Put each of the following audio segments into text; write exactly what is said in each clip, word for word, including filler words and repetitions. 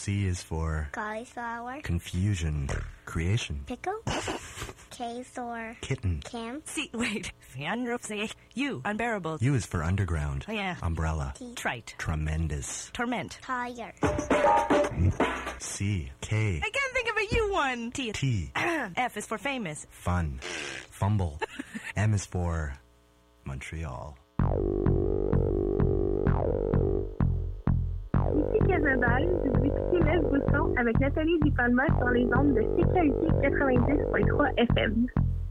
C is for cauliflower, confusion, creation, pickle, K is for kitten. camp, See, wait. U, unbearable. U is for underground, Oh, yeah. umbrella, T, Trite. tremendous. Torment. tire, C, K, I can't think of a U one. T. T, F is for famous. fun, fumble. M is for Montreal. Ici Casabal, vous écoutez Lève vos sons avec Nathalie Dupalma sur les ondes de Sécurité quatre-vingt-dix point trois F M.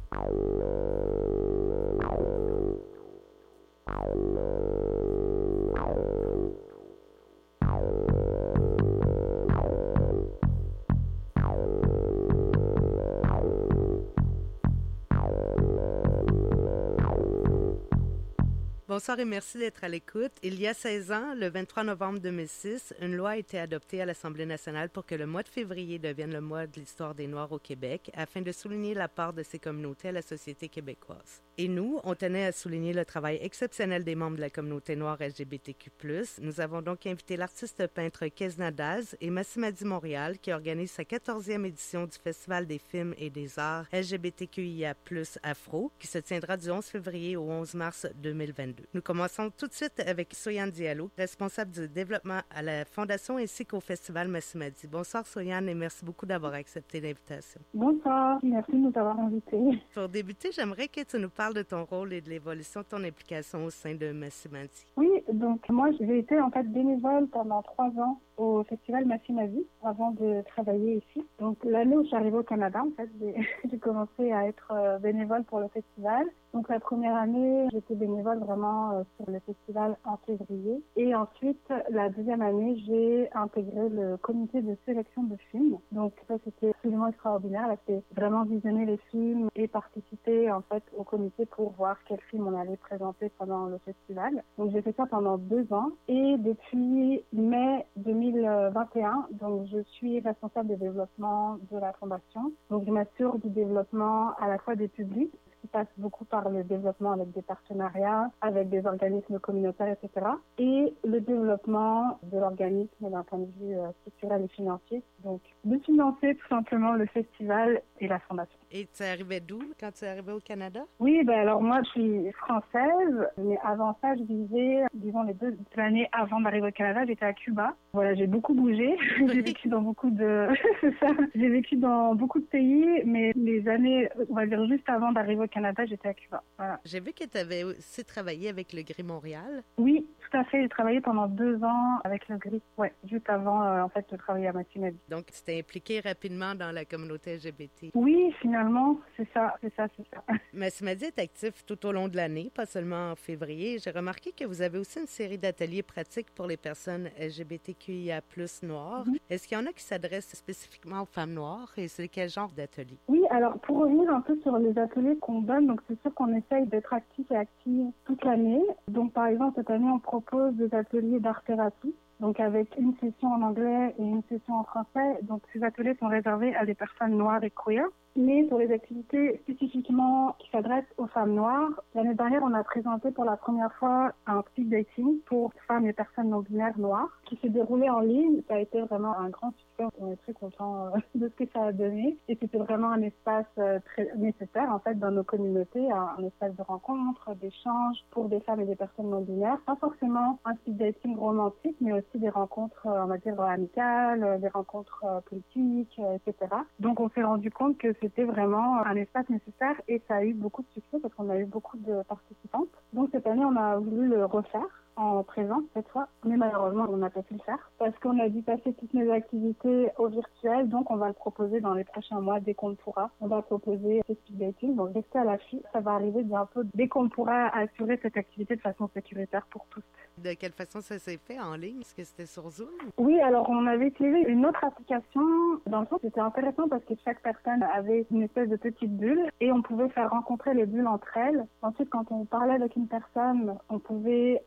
Bonsoir et merci d'être à l'écoute. Il y a seize ans, le vingt-trois novembre deux mille six, une loi a été adoptée à l'Assemblée nationale pour que le mois de février devienne le mois de l'histoire des Noirs au Québec, afin de souligner la part de ces communautés à la société québécoise. Et nous, on tenait à souligner le travail exceptionnel des membres de la communauté noire L G B T Q plus. Nous avons donc invité l'artiste peintre Kesna Daz et Massimadi Montréal, qui organise sa quatorzième édition du Festival des films et des arts L G B T Q I A plus Afro, qui se tiendra du onze février au onze mars deux mille vingt-deux. Nous commençons tout de suite avec Soyane Diallo, responsable du développement à la Fondation ainsi qu'au Festival Massimadi. Bonsoir Soyane et merci beaucoup d'avoir accepté l'invitation. Bonsoir, merci de nous avoir invités. Pour débuter, j'aimerais que tu nous parles de ton rôle et de l'évolution de ton implication au sein de Massimadi. Oui, donc moi j'ai été en fait bénévole pendant trois ans au Festival Massimadi avant de travailler ici. Donc l'année où je suis arrivée au Canada, en fait, j'ai, j'ai commencé à être bénévole pour le festival. Donc la première année, j'étais bénévole vraiment euh, sur le festival en février. Et ensuite, la deuxième année, j'ai intégré le comité de sélection de films. Donc ça, c'était absolument extraordinaire. Là, c'était vraiment visionner les films et participer en fait au comité pour voir quels films on allait présenter pendant le festival. Donc j'ai fait ça pendant deux ans. Et depuis mai deux mille vingt et un, donc je suis responsable de développement de la fondation. Donc je m'assure du développement à la fois des publics, qui passe beaucoup par le développement avec des partenariats, avec des organismes communautaires, et cetera. Et le développement de l'organisme d'un point de vue euh, structurel et financier. Donc, de financer tout simplement le festival et la fondation. Et tu es arrivée d'où quand tu es arrivée au Canada? Oui, ben alors moi, je suis française, mais avant ça, je vivais, disons, les deux années avant d'arriver au Canada, j'étais à Cuba. Voilà, j'ai beaucoup bougé. J'ai vécu dans beaucoup de... C'est ça. J'ai vécu dans beaucoup de pays, mais les années, on va dire juste avant d'arriver au Canada, j'étais à Cuba. Voilà. J'ai vu que tu avais aussi travaillé avec le Gris Montréal. Oui, tout à fait. J'ai travaillé pendant deux ans avec le Gris. Ouais, juste avant, euh, en fait, de travailler à Massimadi. Donc, tu t'es impliqué rapidement dans la communauté L G B T. Oui, finalement, c'est ça, c'est ça, c'est ça. Massimadi est actif tout au long de l'année, pas seulement en février. J'ai remarqué que vous avez aussi une série d'ateliers pratiques pour les personnes L G B T Q I A plus noires. Mm-hmm. Est-ce qu'il y en a qui s'adressent spécifiquement aux femmes noires et c'est quel genre d'ateliers? Oui, alors pour revenir un peu sur les ateliers qu'on donne, donc c'est sûr qu'on essaye d'être actifs et actifs toute l'année. Donc par exemple, cette année, on propose des ateliers d'art-thérapie. Donc avec une session en anglais et une session en français. Donc ces ateliers sont réservés à des personnes noires et queer. Mais pour les activités spécifiquement qui s'adressent aux femmes noires, l'année dernière, on a présenté pour la première fois un speed dating pour femmes et personnes non-binaires noires qui s'est déroulé en ligne. Ça a été vraiment un grand succès. On est très contents de ce que ça a donné. Et c'était vraiment un espace très nécessaire, en fait, dans nos communautés, un espace de rencontre, d'échange pour des femmes et des personnes non-binaires. Pas forcément un speed dating romantique, mais aussi des rencontres, on va dire, amicales, des rencontres politiques, et cetera. Donc, on s'est rendu compte que c'était vraiment un espace nécessaire et ça a eu beaucoup de succès parce qu'on a eu beaucoup de participantes. Donc cette année, on a voulu le refaire en présence cette fois, mais malheureusement, on n'a pas pu le faire parce qu'on a dû passer toutes nos activités au virtuel, donc on va le proposer dans les prochains mois dès qu'on le pourra. On va proposer ce speed dating, donc restez à l'affût, ça va arriver bientôt dès qu'on pourra assurer cette activité de façon sécuritaire pour tous. De quelle façon ça s'est fait en ligne? Est-ce que c'était sur Zoom? Oui, alors on avait utilisé une autre application. Dans le fond, c'était intéressant parce que chaque personne avait une espèce de petite bulle et on pouvait faire rencontrer les bulles entre elles. Ensuite, quand on parlait avec une personne, on pouvait bloquer la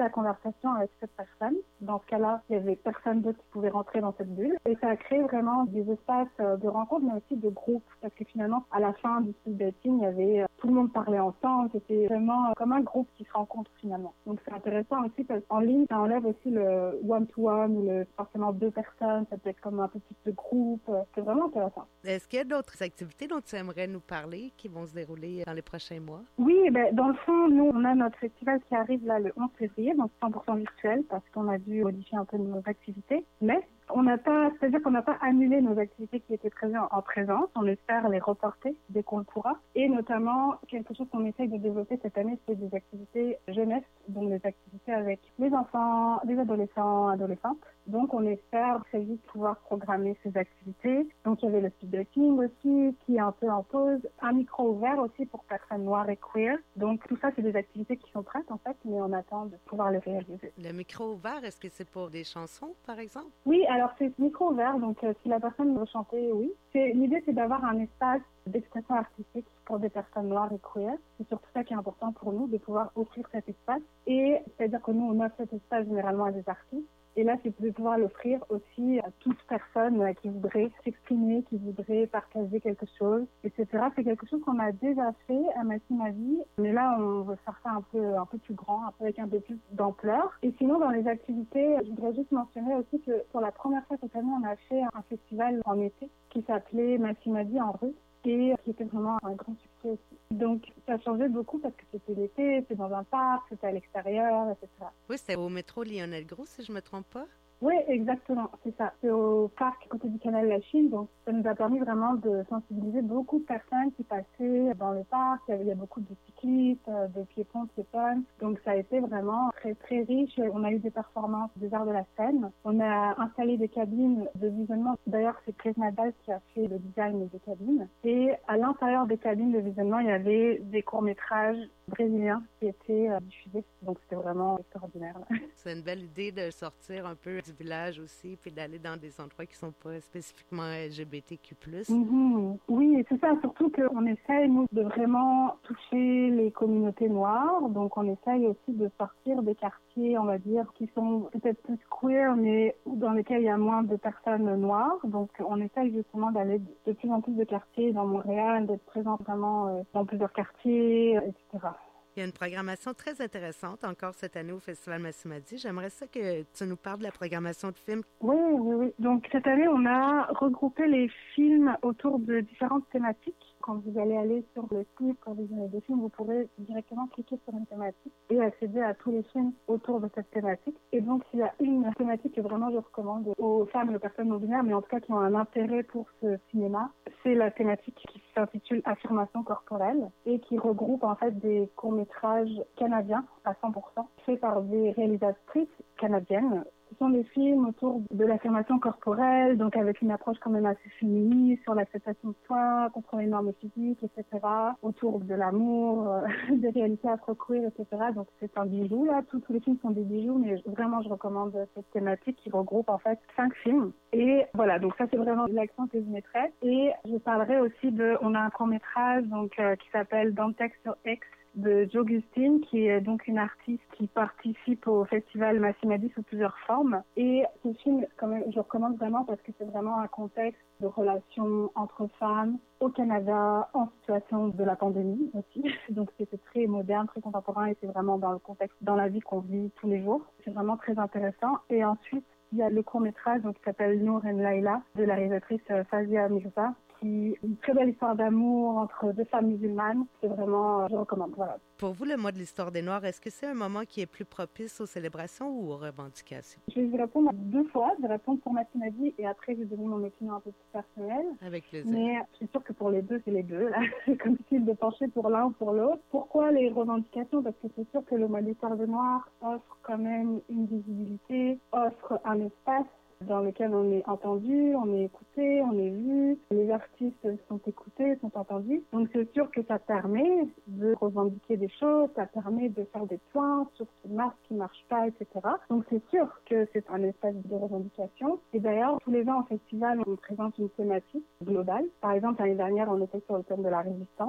la conversation avec cette personne. Dans ce cas-là, il y avait personne d'autre qui pouvait rentrer dans cette bulle. Et ça a créé vraiment des espaces de rencontre, mais aussi de groupe. Parce que finalement, à la fin du speed dating, il y avait euh, tout le monde parlait ensemble. C'était vraiment euh, comme un groupe qui se rencontre finalement. Donc c'est intéressant aussi parce qu'en ligne, ça enlève aussi le one-to-one ou le forcément deux personnes. Ça peut être comme un peu plus de groupe. C'est vraiment intéressant. Est-ce qu'il y a d'autres activités dont tu aimerais nous parler qui vont se dérouler dans les prochains mois? Oui, ben, dans le fond, nous, on a notre festival qui arrive là le onze février, donc cent pour cent virtuel parce qu'on a dû modifier un peu nos activités. Mais on n'a pas, c'est-à-dire qu'on n'a pas annulé nos activités qui étaient prévues en, en présence. On espère les reporter dès qu'on le pourra. Et notamment, quelque chose qu'on essaye de développer cette année, c'est des activités jeunesse, donc des activités avec les enfants, les adolescents, adolescentes. Donc, on espère très vite pouvoir programmer ces activités. Donc, il y avait le speed dating aussi, qui est un peu en pause. Un micro ouvert aussi pour personnes noires et queer. Donc, tout ça, c'est des activités qui sont prêtes, en fait, mais on attend de pouvoir les réaliser. Le micro ouvert, est-ce que c'est pour des chansons, par exemple? Oui, alors c'est micro ouvert, donc euh, si la personne veut chanter, oui. C'est, l'idée, c'est d'avoir un espace d'expression artistique pour des personnes noires et queer. C'est surtout ça qui est important pour nous, de pouvoir offrir cet espace. Et c'est-à-dire que nous, on offre cet espace généralement à des artistes. Et là, c'est de pouvoir l'offrir aussi à toute personne qui voudrait s'exprimer, qui voudrait partager quelque chose, et cetera. C'est quelque chose qu'on a déjà fait à Massy Ma Vie, mais là, on veut faire ça un peu, un peu plus grand, un peu avec un peu plus d'ampleur. Et sinon, dans les activités, je voudrais juste mentionner aussi que pour la première fois cette année, on a fait un festival en été qui s'appelait Massy Ma Vie en russe, et qui était vraiment un grand succès aussi. Donc, ça a changé beaucoup parce que c'était l'été, c'était dans un parc, c'était à l'extérieur, et cetera. Oui, c'était au métro Lionel-Gros, si je ne me trompe pas. Oui, exactement, c'est ça. C'est au parc à côté du canal La Chine, donc ça nous a permis vraiment de sensibiliser beaucoup de personnes qui passaient dans le parc. Il y, avait, il y a beaucoup de cyclistes, de piétons, de piétonnes, donc ça a été vraiment très très riche. On a eu des performances des arts de la scène. On a installé des cabines de visionnement. D'ailleurs, c'est Chris Nadal qui a fait le design des cabines. Et à l'intérieur des cabines de visionnement, il y avait des courts-métrages brésiliens qui étaient euh, diffusés. Donc c'était vraiment extraordinaire. Là. C'est une belle idée de sortir un peu du village aussi, puis d'aller dans des endroits qui sont pas spécifiquement L G B T Q plus. Mm-hmm. Oui, et c'est ça, surtout qu'on essaye, nous, de vraiment toucher les communautés noires. Donc, on essaye aussi de sortir des quartiers, on va dire, qui sont peut-être plus queer, mais dans lesquels il y a moins de personnes noires. Donc, on essaye justement d'aller de plus en plus de quartiers dans Montréal, d'être présent vraiment dans plusieurs quartiers, et cetera. Il y a une programmation très intéressante encore cette année au Festival Massy Ma Vie. J'aimerais ça que tu nous parles de la programmation de films. Oui, oui, oui. Donc cette année, on a regroupé les films autour de différentes thématiques. Quand vous allez aller sur le site pour visionner des films, vous pourrez directement cliquer sur une thématique et accéder à tous les films autour de cette thématique. Et donc, s'il y a une thématique que vraiment je recommande aux femmes et aux personnes non-binaires, mais en tout cas qui ont un intérêt pour ce cinéma, c'est la thématique qui s'intitule Affirmation corporelle et qui regroupe en fait des courts-métrages canadiens à cent pour cent, faits par des réalisatrices canadiennes. Ce sont des films autour de l'affirmation corporelle, donc avec une approche quand même assez féministe sur l'acceptation de soi, contre les normes physiques, et cetera. Autour de l'amour, euh, des réalités afro-queer, et cetera. Donc c'est un bijou là, tous, tous les films sont des bijoux, mais vraiment je recommande cette thématique qui regroupe en fait cinq films. Et voilà, donc ça c'est vraiment l'accent que je mettrais. Et je parlerai aussi de, on a un court-métrage donc euh, qui s'appelle Dans le texte sur X, de Jogustine, qui est donc une artiste qui participe au festival Massy Ma Vie sous plusieurs formes. Et ce film, quand même, je recommande vraiment parce que c'est vraiment un contexte de relations entre femmes au Canada en situation de la pandémie aussi. Donc c'était très moderne, très contemporain et c'est vraiment dans le contexte, dans la vie qu'on vit tous les jours. C'est vraiment très intéressant. Et ensuite, il y a le court-métrage donc, qui s'appelle Nour and Laila de la réalisatrice Fazia Mirza, qui est une très belle histoire d'amour entre deux femmes musulmanes. C'est vraiment, je recommande, voilà. Pour vous, le mois de l'histoire des Noirs, est-ce que c'est un moment qui est plus propice aux célébrations ou aux revendications? Je vais vous répondre deux fois. Je vais répondre pour Massy Ma Vie et après je vais donner mon opinion un peu plus personnelle. Avec plaisir. Mais je suis sûre que pour les deux, c'est les deux. Là. C'est comme s'il de pencher pour l'un ou pour l'autre. Pourquoi les revendications? Parce que c'est sûr que le mois de l'histoire des Noirs offre quand même une visibilité, offre un espace dans lequel on est entendu, on est écouté, on est vu, les artistes sont écoutés, sont entendus. Donc c'est sûr que ça permet de revendiquer des choses, ça permet de faire des points sur ce qui marche, ce qui ne marche pas, et cetera. Donc c'est sûr que c'est un espace de revendication. Et d'ailleurs, tous les ans au festival, on présente une thématique globale. Par exemple, l'année dernière, on était sur le thème de la résistance.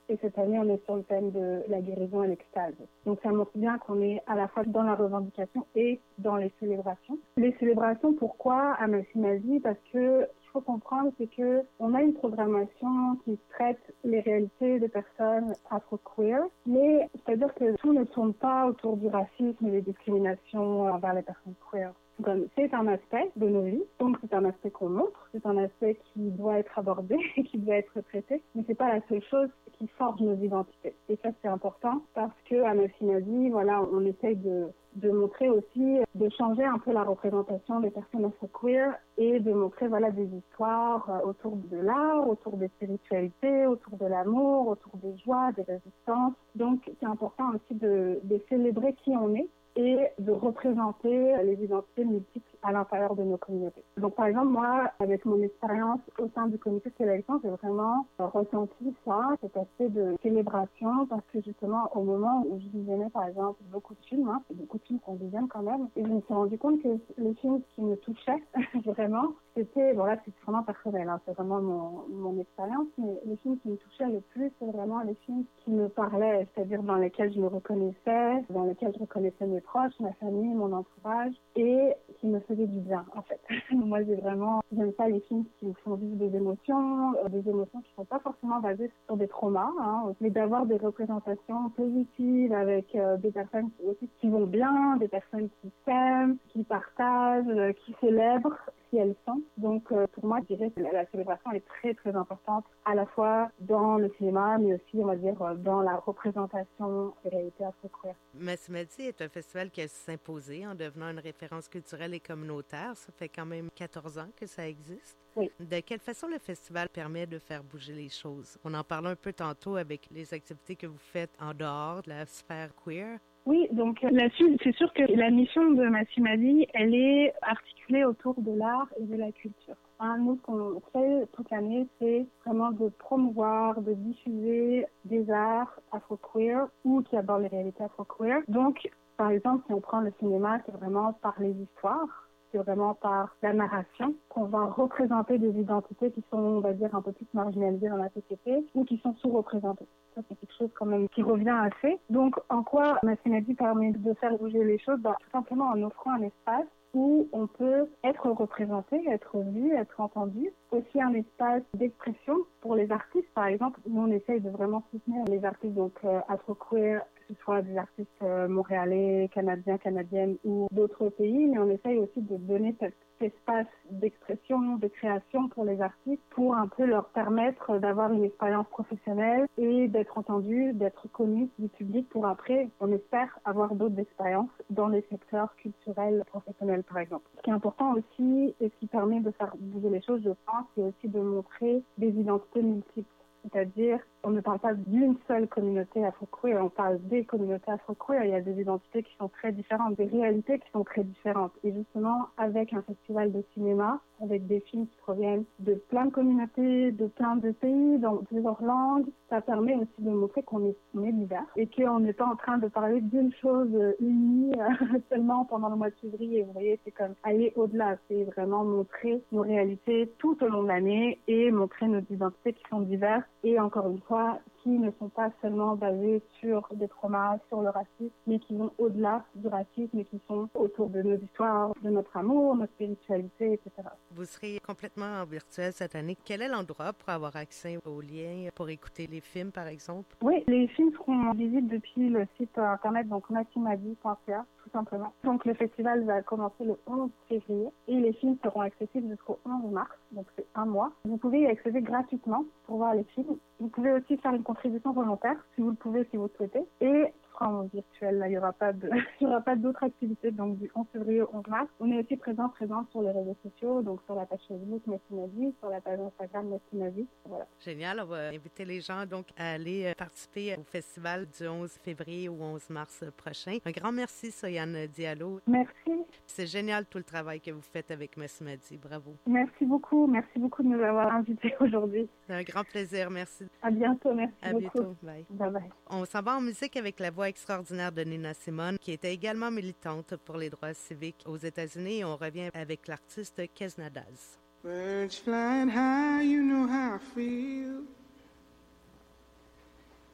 Et cette année, on est sur le thème de la guérison et l'extase. Donc ça montre bien qu'on est à la fois dans la revendication et dans les célébrations. Les célébrations, pourquoi à Massimasie? Parce que ce qu'il faut comprendre, c'est que on a une programmation qui traite les réalités des personnes afro-queer, mais c'est-à-dire que tout ne tourne pas autour du racisme et des discriminations envers les personnes queer. Comme c'est un aspect de nos vies, donc c'est un aspect qu'on montre, c'est un aspect qui doit être abordé et qui doit être traité, mais c'est pas la seule chose qui forge nos identités. Et ça, c'est important parce que à Massimasie, voilà, on essaye de de montrer aussi, de changer un peu la représentation des personnes afro-queer et de montrer voilà, des histoires autour de l'art, autour des spiritualités, autour de l'amour, autour des joies, des résistances. Donc, c'est important aussi de, de célébrer qui on est et de représenter les identités multiples à l'intérieur de nos communautés. Donc, par exemple, moi, avec mon expérience au sein du comité de sélection, j'ai vraiment ressenti ça, cet aspect de célébration, parce que justement, au moment où je visionnais, par exemple, beaucoup de films, hein, c'est beaucoup de films qu'on visionne quand même, et je me suis rendu compte que les films qui me touchaient vraiment, c'était, bon là, c'est vraiment personnel, hein, c'est vraiment mon, mon expérience, mais les films qui me touchaient le plus, c'est vraiment les films qui me parlaient, c'est-à-dire dans lesquels je me reconnaissais, dans lesquels je reconnaissais mes proches, ma famille, mon entourage, et qui me faisaient du bien, en fait. Moi, j'ai vraiment, j'aime pas les films qui me font vivre des émotions, euh, des émotions qui sont pas forcément basées sur des traumas, hein, mais d'avoir des représentations positives avec euh, des personnes qui, aussi, qui vont bien, des personnes qui s'aiment, qui partagent, euh, qui célèbrent qui elles sont. Donc, euh, pour moi, je dirais que la, la célébration est très, très importante, à la fois dans le cinéma, mais aussi, on va dire, dans la représentation des réalités afro-queer. Massimasie est un festival qui a s'imposé en devenant une référence culturelle et communautaire. Ça fait quand même quatorze ans que ça existe. Oui. De quelle façon le festival permet de faire bouger les choses? On en parlait un peu tantôt avec les activités que vous faites en dehors de la sphère queer. Oui, donc là-dessus, c'est sûr que la mission de Massimasie, elle est articulée autour de l'art et de la culture. Hein, nous, ce qu'on fait toute l'année, c'est vraiment de promouvoir, de diffuser des arts afro-queer ou qui abordent les réalités afro-queer. Donc, par exemple, si on prend le cinéma, c'est vraiment par les histoires. C'est vraiment par la narration qu'on va représenter des identités qui sont, on va dire, un peu plus marginalisées dans la société ou qui sont sous-représentées. Ça, c'est quelque chose quand même qui revient assez. Donc, en quoi Massimasie permet de faire bouger les choses? Bah, tout simplement en offrant un espace où on peut être représenté, être vu, être entendu. Aussi un espace d'expression pour les artistes. Par exemple, nous, on essaye de vraiment soutenir les artistes donc euh, afro-queer, que ce soit des artistes euh, montréalais, canadiens, canadiennes ou d'autres pays, mais on essaye aussi de donner cet espace d'expression, de création pour les artistes pour un peu leur permettre d'avoir une expérience professionnelle et d'être entendus, d'être connus du public pour après, on espère, avoir d'autres expériences dans les secteurs culturels, professionnels par exemple. Ce qui est important aussi et ce qui permet de faire bouger les choses, je pense, c'est aussi de montrer des identités multiples. C'est-à-dire, on ne parle pas d'une seule communauté afro-queer, on parle des communautés afro-queer. Il y a des identités qui sont très différentes, des réalités qui sont très différentes. Et justement, avec un festival de cinéma, avec des films qui proviennent de plein de communautés, de plein de pays, dans plusieurs langues, ça permet aussi de montrer qu'on est, on est divers et qu'on n'est pas en train de parler d'une chose unie seulement pendant le mois de février. Vous voyez, c'est comme aller au-delà, c'est vraiment montrer nos réalités tout au long de l'année et montrer nos identités qui sont diverses et encore une fois, qui ne sont pas seulement basées sur des traumas, sur le racisme, mais qui vont au-delà du racisme et qui sont autour de nos histoires, de notre amour, notre spiritualité, et cetera. Vous serez complètement en virtuel cette année. Quel est l'endroit pour avoir accès aux liens, pour écouter les films, par exemple? Oui, les films seront visibles depuis le site internet, donc massimasie point c a, tout simplement. Donc le festival va commencer le onze février et les films seront accessibles jusqu'au onze mars, donc c'est un mois. Vous pouvez y accéder gratuitement pour voir les films. Vous pouvez aussi faire une contribution volontaire, si vous le pouvez, si vous le souhaitez. Et en virtuel, là, il n'y aura pas de, il y aura pas d'autres activités, donc du onze février au onze mars. On est aussi présent, présent sur les réseaux sociaux, donc sur la page Facebook Massimasie, sur la page Instagram Massimasie. Voilà. Génial, on va inviter les gens donc à aller participer au festival du onze février au onze mars prochain. Un grand merci, Soyane Diallo. Merci. C'est génial tout le travail que vous faites avec Massimasie. Bravo. Merci beaucoup. Merci beaucoup de nous avoir invités aujourd'hui. C'est un grand plaisir. Merci. À bientôt. Merci à beaucoup. bientôt. Bye. Bye bye. On s'en va en musique avec la voix extraordinaire de Nina Simone, qui était également militante pour les droits civiques aux États-Unis. Et on revient avec l'artiste Kesna Daz. Birds flying high, you know how I feel.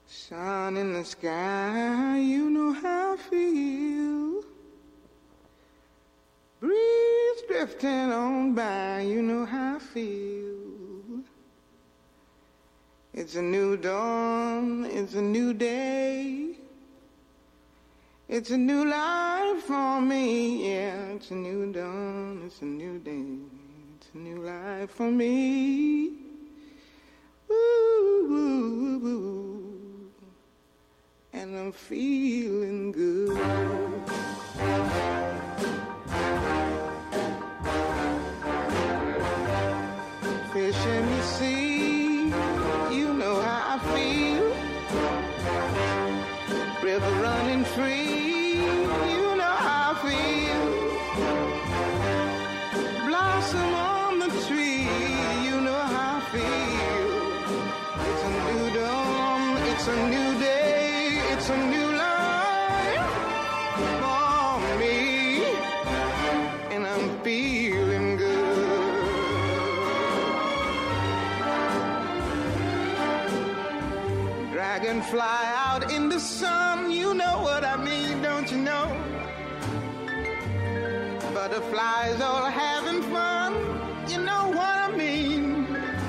Sun in the sky, you know how I feel. Breeze drifting on by, you know how I feel. It's a new dawn, it's a new day. It's a new life for me, yeah. It's a new dawn, it's a new day. It's a new life for me. Woo, woo, woo. And I'm feeling good. Fish in the sea, you know how I feel. River running free, you know how I feel. Blossom on the tree, you know how I feel. It's a new dawn, it's a new day, it's a new life for me, and I'm feeling good. Dragonfly out in the sun, you know what I mean, don't you know? Butterflies all having fun, you know what I mean.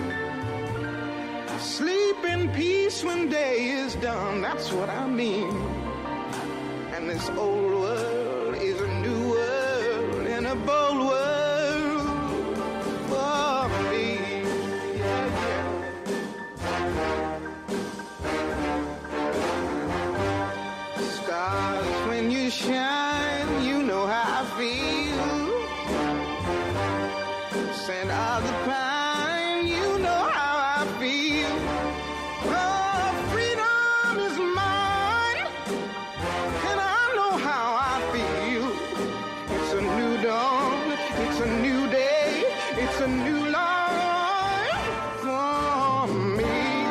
Sleep in peace when day is done, that's what I mean. And this old world is a new world and a bold world for me. Yeah, yeah. Stars, when you shine, you know how I feel. Scent of the pine, you know how I feel. Oh, freedom is mine, and I know how I feel. It's a new dawn, it's a new day, it's a new life for me.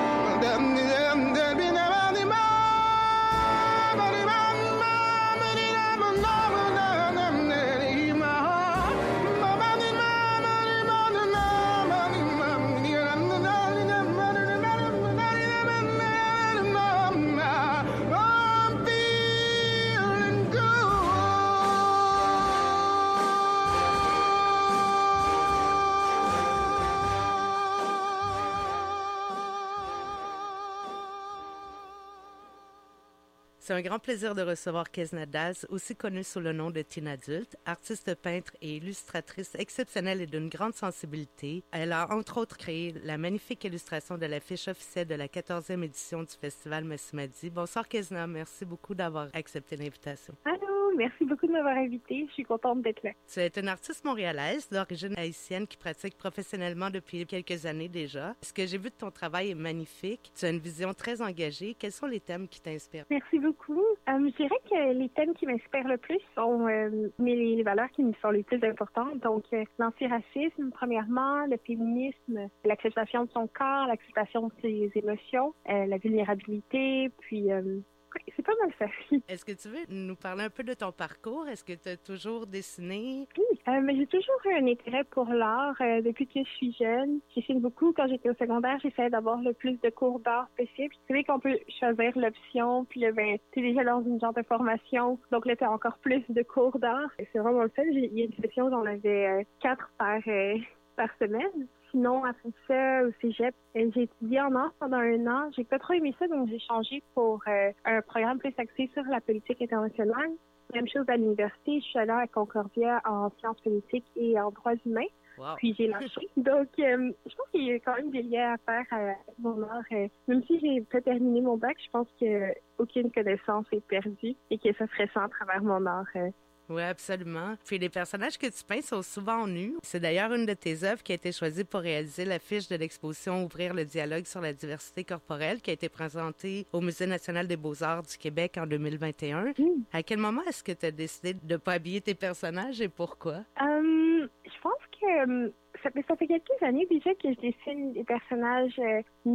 C'est un grand plaisir de recevoir Kesna Daz, aussi connue sous le nom de Teen Adulte, artiste peintre et illustratrice exceptionnelle et d'une grande sensibilité. Elle a entre autres créé la magnifique illustration de l'affiche officielle de la quatorzième édition du festival Messimadi. Bonsoir Kesna, merci beaucoup d'avoir accepté l'invitation. Allô, merci beaucoup de m'avoir invitée, je suis contente d'être là. Tu es une artiste montréalaise d'origine haïtienne qui pratique professionnellement depuis quelques années déjà. Ce que j'ai vu de ton travail est magnifique. Tu as une vision très engagée. Quels sont les thèmes qui t'inspirent? Merci beaucoup. Euh, je dirais que les thèmes qui m'inspirent le plus sont euh, mais les, les valeurs qui me sont les plus importantes. Donc, euh, l'antiracisme, premièrement, le féminisme, l'acceptation de son corps, l'acceptation de ses émotions, euh, la vulnérabilité, puis... Euh, c'est pas mal ça. Est-ce que tu veux nous parler un peu de ton parcours? Est-ce que tu as toujours dessiné? Oui, euh, mais j'ai toujours eu un intérêt pour l'art euh, depuis que je suis jeune. Je dessine beaucoup. Quand j'étais au secondaire, j'essayais d'avoir le plus de cours d'art possible. Tu sais qu'on peut choisir l'option, puis ben, tu es déjà dans une genre de formation, donc là, tu as encore plus de cours d'art. C'est vraiment le fun. Il y a une session où j'en avais euh, quatre par, euh, par semaine. Sinon, après ça, au cégep, j'ai étudié en art pendant un an. J'ai pas trop aimé ça, donc j'ai changé pour euh, un programme plus axé sur la politique internationale. Même chose à l'université, je suis allée à Concordia en sciences politiques et en droits humains. Wow. Puis j'ai lâché. Donc, euh, je pense qu'il y a quand même des liens à faire avec mon art. Euh, même si j'ai pas terminé mon bac, je pense qu'aucune connaissance est perdue et que ça serait ça à travers mon art. Euh, Oui, absolument. Puis les personnages que tu peins sont souvent nus. C'est d'ailleurs une de tes œuvres qui a été choisie pour réaliser l'affiche de l'exposition Ouvrir le dialogue sur la diversité corporelle qui a été présentée au Musée national des beaux-arts du Québec en deux mille vingt et un. Mm. À quel moment est-ce que tu as décidé de ne pas habiller tes personnages et pourquoi? Um, je pense que um, ça, ça fait quelques années déjà que je dessine des personnages euh, nus.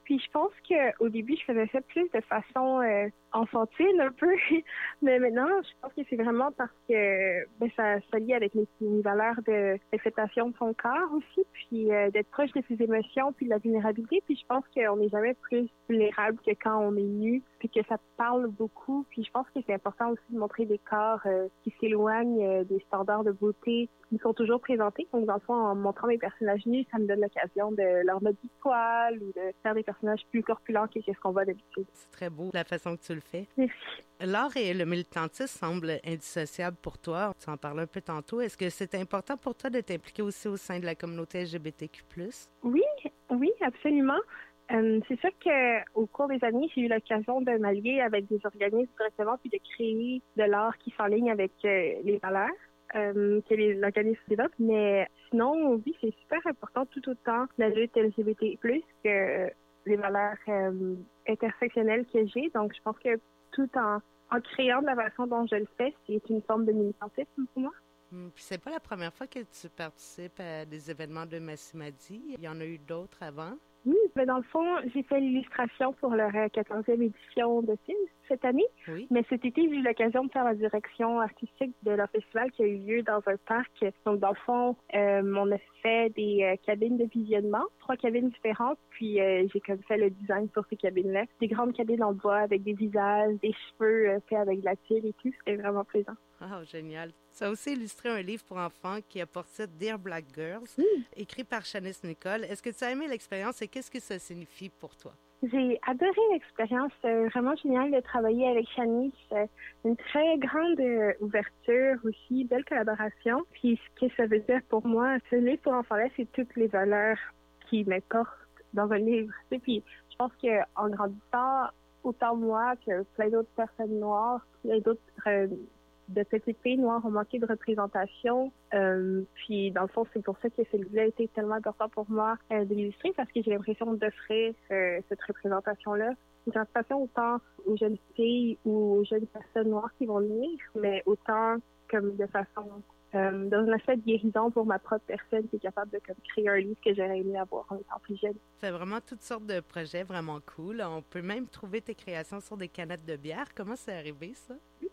Puis je pense qu'au début, je faisais ça plus de façon euh, enfantine un peu. Mais maintenant, je pense que c'est vraiment parce que ben, ça, ça lie avec les, les valeurs de l'acceptation de son corps aussi, puis euh, d'être proche de ses émotions, puis de la vulnérabilité. Puis je pense qu'on n'est jamais plus vulnérable que quand on est nu, puis que ça parle beaucoup. Puis je pense que c'est important aussi de montrer des corps euh, qui s'éloignent euh, des standards de beauté qui sont toujours présentés. Donc, dans le fond, en montrant mes personnages nus, ça me donne l'occasion de leur mettre du poil ou de faire des personnages plus corpulents que ce qu'on voit d'habitude. C'est très beau la façon que tu le fais. Merci. L'art et le militantisme semblent indissociables pour toi. Tu en parlais un peu tantôt. Est-ce que c'est important pour toi de t'impliquer aussi au sein de la communauté L G B T Q plus? Oui, oui, absolument. Euh, c'est sûr qu'au cours des années, j'ai eu l'occasion de m'allier avec des organismes directement puis de créer de l'art qui s'enligne avec euh, les valeurs euh, que les, l'organisme développe. Mais sinon, oui, c'est super important tout autant la lutte L G B T plus que les valeurs euh, intersectionnelles que j'ai. Donc, je pense que tout en, en créant de la façon dont je le fais, c'est une forme de militantisme pour moi. Hum, Puis c'est pas la première fois que tu participes à des événements de Massimadi. Il y en a eu d'autres avant. Oui, mais dans le fond, j'ai fait l'illustration pour leur quatorzième édition de film cette année. Oui. Mais cet été, j'ai eu l'occasion de faire la direction artistique de leur festival qui a eu lieu dans un parc. Donc, dans le fond, euh, on a fait des euh, cabines de visionnement, trois cabines différentes, puis euh, j'ai comme fait le design sur ces cabines-là. Des grandes cabines en bois avec des visages, des cheveux euh, faits avec de la tuile et tout. C'était vraiment plaisant. Oh, génial. Tu as aussi illustré un livre pour enfants qui a pour titre Dear Black Girls, Mm. écrit par Shanice Nicole. Est-ce que tu as aimé l'expérience et qu'est-ce que ça signifie pour toi? J'ai adoré l'expérience. C'est vraiment génial de travailler avec Shanice. Euh, Une très grande euh, ouverture aussi, belle collaboration. Puis ce que ça veut dire pour moi, ce livre pour enfants-là, c'est toutes les valeurs qui m'importent dans un livre. Et puis je pense qu'en grandissant, autant moi que plein d'autres personnes noires, plein d'autres euh, de petites filles noires ont manqué de représentation. Euh, puis, dans le fond, c'est pour ça que ce livre-là a été tellement important pour moi euh, de l'illustrer, parce que j'ai l'impression d'offrir euh, cette représentation-là. Une représentation autant aux jeunes filles ou aux jeunes personnes noires qui vont lire, mais autant comme de façon, euh, dans un aspect de guérison pour ma propre personne qui est capable de comme, créer un livre que j'aurais aimé avoir en étant plus jeune. Tu fais vraiment toutes sortes de projets vraiment cool. On peut même trouver tes créations sur des canettes de bière. Comment c'est arrivé, ça?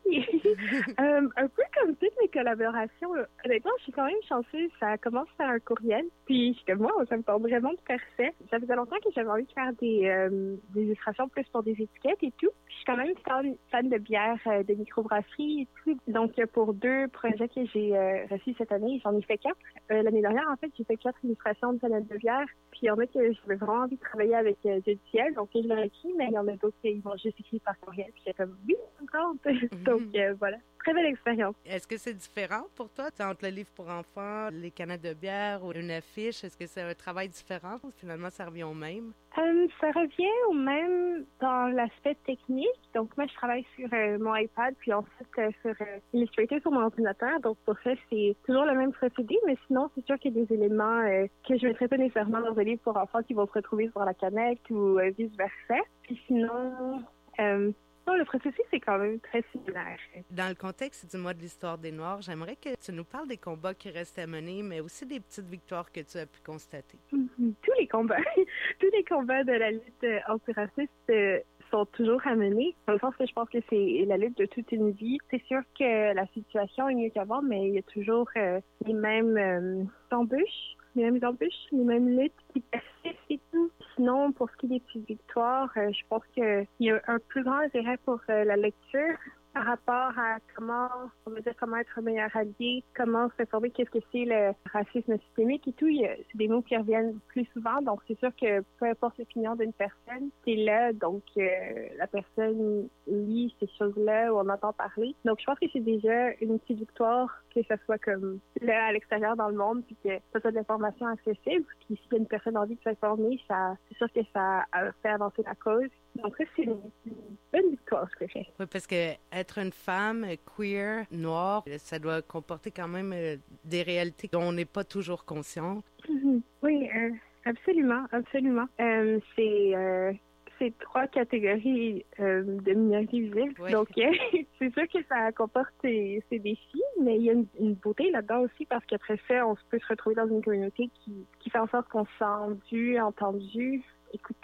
euh, un peu comme toutes mes collaborations, là. Honnêtement, je suis quand même chanceuse. Ça commence par un courriel. Puis, je suis comme moi, ça me tente vraiment de faire ça. Ça faisait longtemps que j'avais envie de faire des, euh, des illustrations plus pour des étiquettes et tout. Puis, je suis quand même fan, fan de bière, euh, de microbrasserie et tout. Donc, pour deux projets que j'ai euh, reçus cette année, j'en ai fait quatre. Euh, l'année dernière, en fait, j'ai fait quatre illustrations de canettes de bière. Puis, il y en a que j'avais vraiment envie de travailler avec euh, Dieu du ciel. Donc, je leur ai écrit, mais il y en a d'autres qui vont juste écrire par courriel. Puis, j'étais comme, oui, ça me tente. Donc, euh, voilà. Très belle expérience. Est-ce que c'est différent pour toi, entre le livre pour enfants, les canettes de bière ou une affiche? Est-ce que c'est un travail différent ou finalement ça revient au même? Euh, ça revient au même dans l'aspect technique. Donc, moi, je travaille sur euh, mon iPad, puis ensuite euh, sur euh, Illustrator sur mon ordinateur. Donc, pour ça, c'est toujours le même procédé, mais sinon, c'est sûr qu'il y a des éléments euh, que je ne mettrais pas nécessairement dans un livre pour enfants qui vont se retrouver sur la canette ou euh, vice-versa. Puis sinon... Euh, Non, le processus est quand même très similaire. Dans le contexte du mois de l'histoire des Noirs, j'aimerais que tu nous parles des combats qui restent à mener, mais aussi des petites victoires que tu as pu constater. Mm-hmm. Tous les combats, tous les combats de la lutte antiraciste euh, sont toujours à mener. Dans le sens que je pense que c'est la lutte de toute une vie. C'est sûr que la situation est mieux qu'avant, mais il y a toujours euh, les mêmes euh, embûches. les mêmes embûches, les mêmes luttes qui persistent et tout. Sinon, pour ce qui est des petites victoires, euh, je pense qu'il y a un plus grand intérêt pour euh, la lecture par rapport à comment, on va dire, comment être un meilleur allié, comment s'informer, qu'est-ce que c'est le racisme systémique et tout. Il y a, c'est des mots qui reviennent plus souvent, donc c'est sûr que peu importe l'opinion d'une personne, c'est là, donc euh, la personne lit ces choses-là ou on entend parler. Donc je pense que c'est déjà une petite victoire que ça soit comme là à l'extérieur dans le monde, puis que ça soit de l'information accessible. Puis s'il y a une personne envie de s'informer, ça, c'est sûr que ça fait avancer la cause. Donc ça, c'est une, une bonne victoire, ce que je fais. Oui, parce que être une femme queer, noire, ça doit comporter quand même euh, des réalités dont on n'est pas toujours conscient. Mm-hmm. Oui, euh, absolument, absolument. Euh, c'est... Euh... C'est trois catégories euh, de minorités visibles. Oui. Donc, euh, c'est sûr que ça comporte ses, ses défis, mais il y a une, une beauté là-dedans aussi parce qu'après ça, on peut se retrouver dans une communauté qui, qui fait en sorte qu'on se sent vu, entendu, écouté.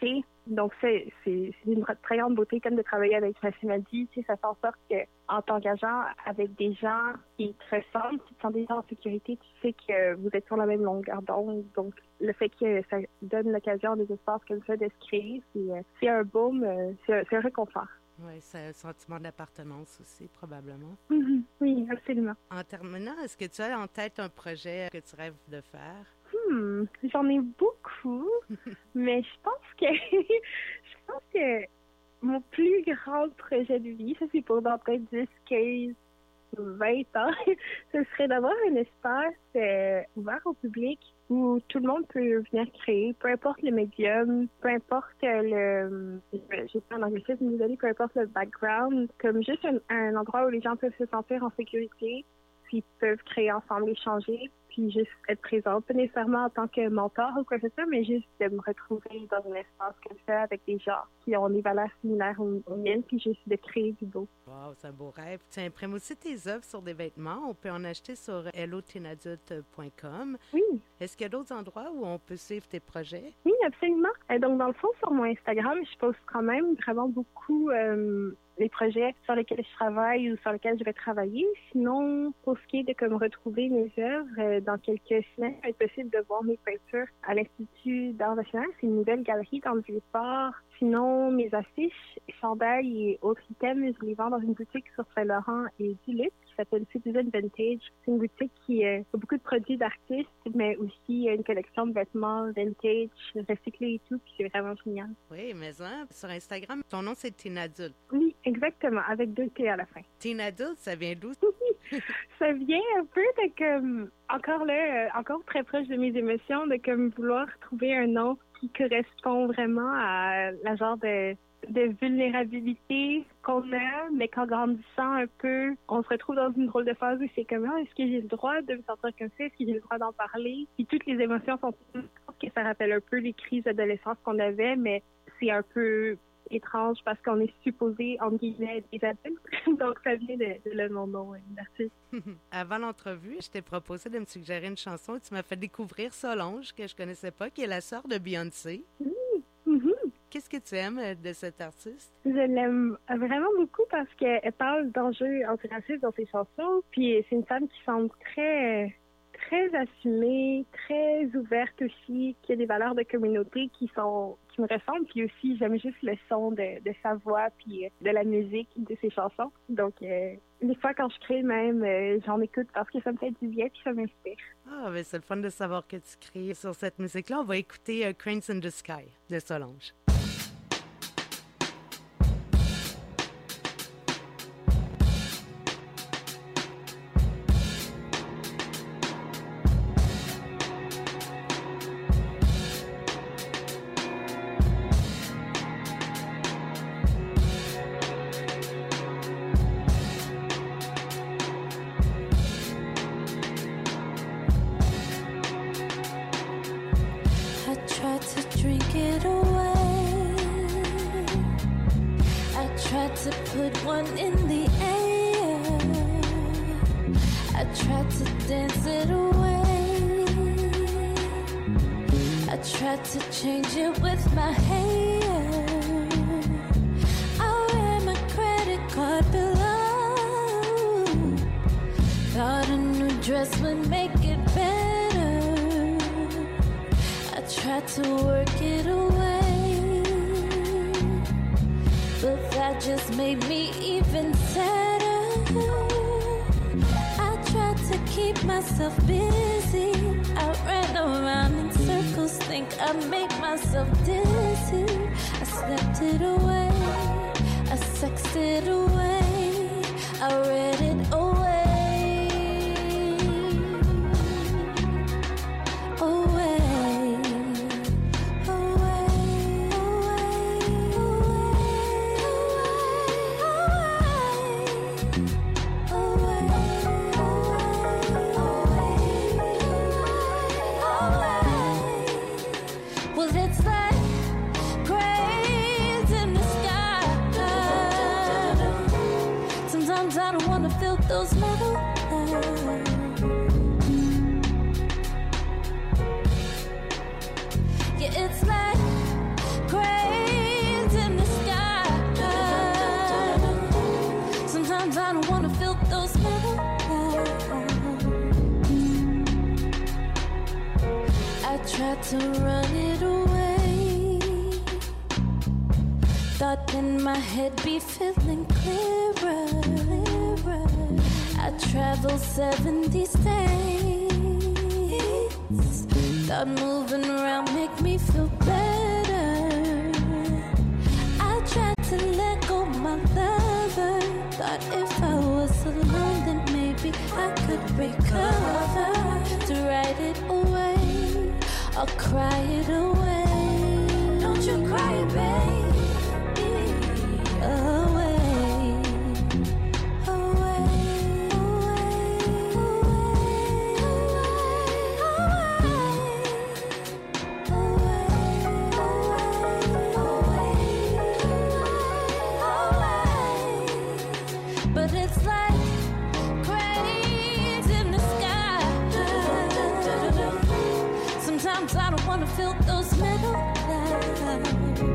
Donc, c'est, c'est, c'est une très grande beauté comme de travailler avec Massimadi. Tu sais, ça fait en sorte qu'en t'engageant avec des gens qui te ressemblent, tu te sens déjà en sécurité, tu sais que vous êtes sur la même longueur d'onde. Donc, le fait que ça donne l'occasion à des espaces comme ça de se créer, c'est, c'est un baume, c'est, c'est un réconfort. Oui, c'est un sentiment d'appartenance aussi, probablement. Mm-hmm. Oui, absolument. En terminant, est-ce que tu as en tête un projet que tu rêves de faire? Hmm, j'en ai beaucoup, mais je pense que je pense que mon plus grand projet de vie, ça c'est pour dans peut-être dix, quinze, vingt ans, ce serait d'avoir un espace euh, ouvert au public où tout le monde peut venir créer, peu importe le médium, peu importe le, j'ai pas en anglicisme, désolé, peu importe le background, comme juste un, un endroit où les gens peuvent se sentir en sécurité, puis peuvent créer ensemble, échanger, puis juste être présente, pas nécessairement en tant que mentor ou quoi que ce soit, mais juste de me retrouver dans un espace comme ça avec des gens qui ont des valeurs similaires aux, aux miennes, puis juste de créer du beau. Wow, c'est un beau rêve. Tu imprimes aussi tes œuvres sur des vêtements. On peut en acheter sur hello teen adulte point com. Oui. Est-ce qu'il y a d'autres endroits où on peut suivre tes projets? Oui, absolument. Euh, donc, dans le fond, sur mon Instagram, je poste quand même vraiment beaucoup euh, les projets sur lesquels je travaille ou sur lesquels je vais travailler. Sinon, pour ce qui est de comme retrouver mes œuvres, euh, dans quelques semaines, il va être possible de voir mes peintures à l'Institut d'art national. C'est une nouvelle galerie dans le Vieux-Port. Sinon, mes affiches, chandails et autres items, je les vends dans une boutique sur Saint-Laurent et Duluth qui s'appelle Citizen Vintage. C'est une boutique qui euh, a beaucoup de produits d'artistes, mais aussi une collection de vêtements vintage, recyclés et tout, puis c'est vraiment génial. Oui, mais hein, sur Instagram, ton nom c'est Teen Adulte. Oui, exactement, avec deux T à la fin. Teen Adulte, ça vient d'où? Ça vient un peu de comme, encore là, euh, encore très proche de mes émotions, de comme vouloir trouver un nom qui correspond vraiment à la genre de, de vulnérabilité qu'on a, mais qu'en grandissant un peu, on se retrouve dans une drôle de phase où c'est comme, ah, est-ce que j'ai le droit de me sentir comme ça? Est-ce que j'ai le droit d'en parler? Puis toutes les émotions sont, je pense que ça rappelle un peu les crises d'adolescence qu'on avait, mais c'est un peu étrange parce qu'on est supposé, entre guillemets, être des adultes. Donc, ça vient de, de le mon nom, merci. Avant l'entrevue, je t'ai proposé de me suggérer une chanson et tu m'as fait découvrir Solange, que je connaissais pas, qui est la sœur de Beyoncé. Mmh. Mmh. Qu'est-ce que tu aimes de cette artiste? Je l'aime vraiment beaucoup parce qu'elle parle d'enjeux antiracistes dans ses chansons. Puis c'est une femme qui semble très... très assumée, très ouverte aussi, qui a des valeurs de communauté qui sont qui me ressemblent. Puis aussi, j'aime juste le son de, de sa voix puis de la musique de ses chansons. Donc, euh, des fois, quand je crée même, euh, j'en écoute parce que ça me fait du bien puis ça m'inspire. Ah, mais c'est le fun de savoir que tu crées sur cette musique-là. On va écouter uh, Cranes in the Sky de Solange. Yeah, it's like crazy. to run it away. Thought in my head be feeling clearer. I traveled seventy states. Thought moving around make me feel better. I tried to let go my lover. Thought if I was alone then maybe I could recover. To write it away or cry it away. Don't you cry, baby. Feel those middle clouds.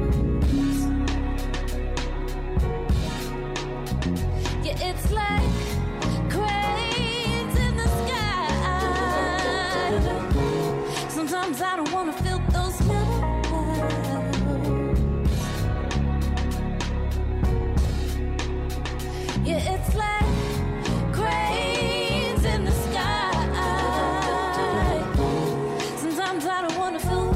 Yeah, it's like cranes in the sky. Sometimes I don't wanna feel those middle clouds. Yeah, it's like cranes in the sky. Sometimes I don't wanna feel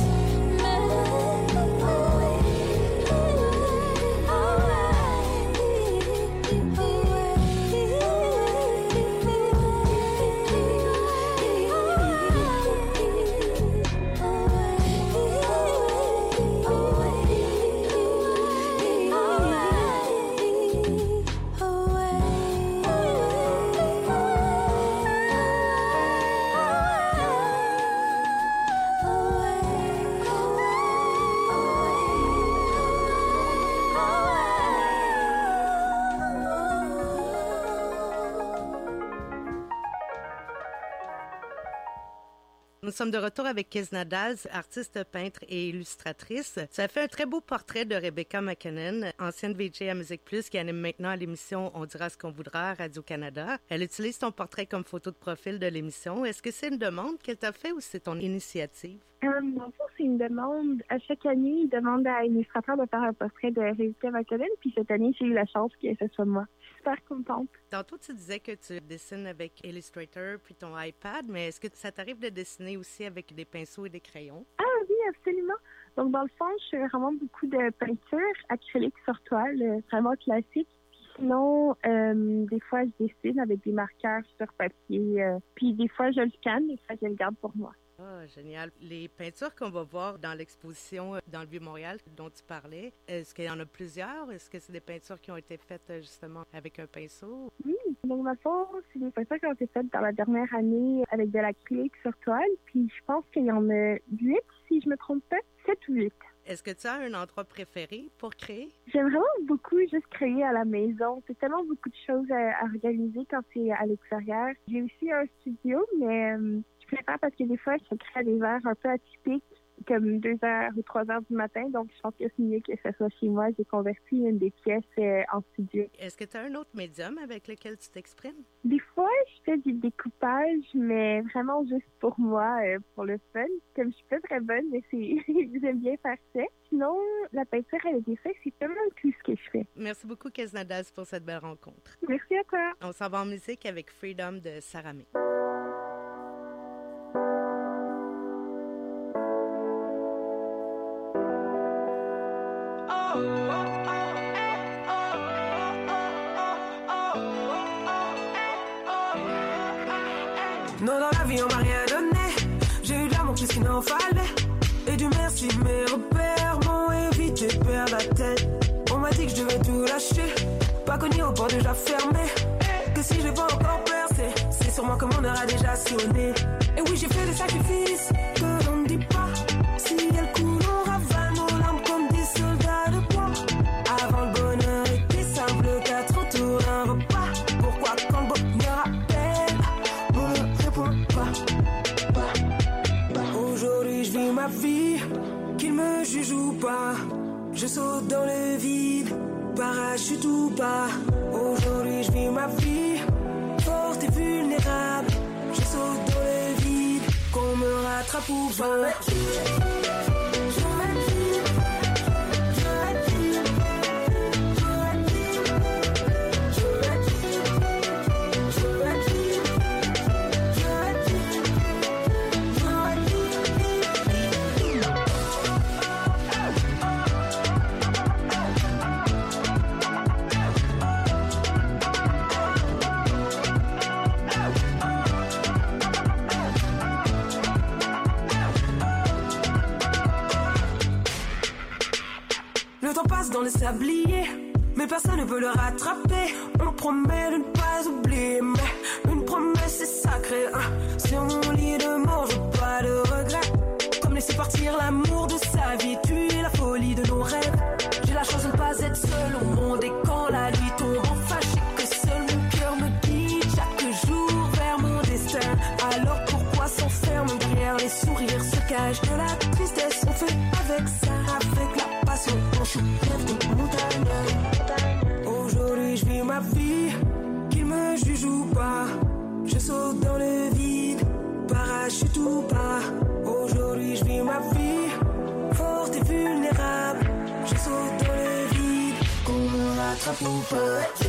Nous sommes de retour avec Kizna Daz, artiste, peintre et illustratrice. Tu as fait un très beau portrait de Rebecca McKinnon, ancienne V J à Musique Plus, qui anime maintenant l'émission On dira ce qu'on voudra à Radio-Canada. Elle utilise ton portrait comme photo de profil de l'émission. Est-ce que c'est une demande qu'elle t'a fait ou c'est ton initiative? Euh, en fait, c'est une demande. À chaque année, il demande à un illustrateur de faire un portrait de Rebecca McKinnon, puis cette année, j'ai eu la chance que ce soit moi. Je suis super contente. Tantôt, tu disais que tu dessines avec Illustrator puis ton iPad, mais est-ce que ça t'arrive de dessiner aussi avec des pinceaux et des crayons? Ah oui, absolument. Donc, dans le fond, je fais vraiment beaucoup de peinture acrylique sur toile, vraiment classique. Sinon, euh, des fois, je dessine avec des marqueurs sur papier. Euh, puis des fois, je le scanne, des fois, je le garde pour moi. Ah, génial. Les peintures qu'on va voir dans l'exposition dans le Vieux-Montréal dont tu parlais, est-ce qu'il y en a plusieurs? Est-ce que c'est des peintures qui ont été faites justement avec un pinceau? Oui, donc ma fond, c'est des peintures qui ont été faites dans la dernière année avec de l'acrylique sur toile. Puis je pense qu'il y en a huit, si je me trompe pas, sept ou huit. Est-ce que tu as un endroit préféré pour créer? J'aime vraiment beaucoup juste créer à la maison. C'est tellement beaucoup de choses à, à organiser quand c'est à l'extérieur. J'ai aussi un studio, mais euh, je préfère parce que des fois, je crée des verres un peu atypiques, comme deux heures ou trois heures du matin. Donc, je pense que c'est mieux que ce soit chez moi. J'ai converti une des pièces euh, en studio. Est-ce que tu as un autre médium avec lequel tu t'exprimes? Des fois, je fais du découpage, mais vraiment juste pour moi, euh, pour le fun. Comme je suis pas très bonne, mais c'est j'aime bien faire ça. Sinon, la peinture et le dessin, c'est pas mal tout ce que je fais. Merci beaucoup, Kizna Daz, pour cette belle rencontre. Merci à toi. On s'en va en musique avec Freedom de Sarah May. Non, dans la vie, on m'a rien donné. J'ai eu de l'amour plus qu'il n'en fallait. Et du merci, mes repères m'ont évité de perdre la tête. On m'a dit que je devais tout lâcher. Pas connu au port déjà fermé. Que si je vais encore percer, c'est sûrement que mon heure a déjà sonné. Et oui, j'ai fait des sacrifices que l'on ne dit pas. Si elle coule, on ravale nos larmes comme des soldats de bois. Avant le bonheur était simple, quatre autour d'un repas. Pourquoi quand le bonheur appelle, on ne répond pas, pas, pas. Aujourd'hui je vis ma vie, qu'il me juge ou pas. Je saute dans le vide, parachute ou pas. Aujourd'hui je vis ma vie, forte et vulnérable. Je saute dans le vide, qu'on me rattrape ou pas. Le temps passe dans le sablier, mais personne ne peut le rattraper. On promet de ne pas oublier, mais une promesse est sacrée. Hein. Sur mon lit de mort, je veux pas de regrets. Comme laisser partir l'amour de sa vie, tuer la folie de nos rêves. J'ai la chance de ne pas être seul au monde, et quand la nuit tombe, enfin je sais que seul mon cœur me guide chaque jour vers mon destin. Alors pourquoi s'enfermer derrière les sourires, se cache de la tristesse? On fait avec ça, avec la passion, on soulève des montagnes. Aujourd'hui je vis ma vie, qu'il me juge ou pas. Je saute dans le vide, parachute ou pas. Aujourd'hui je vis ma vie, forte et vulnérable. Je saute dans le vide, qu'on me rattrape ou pas.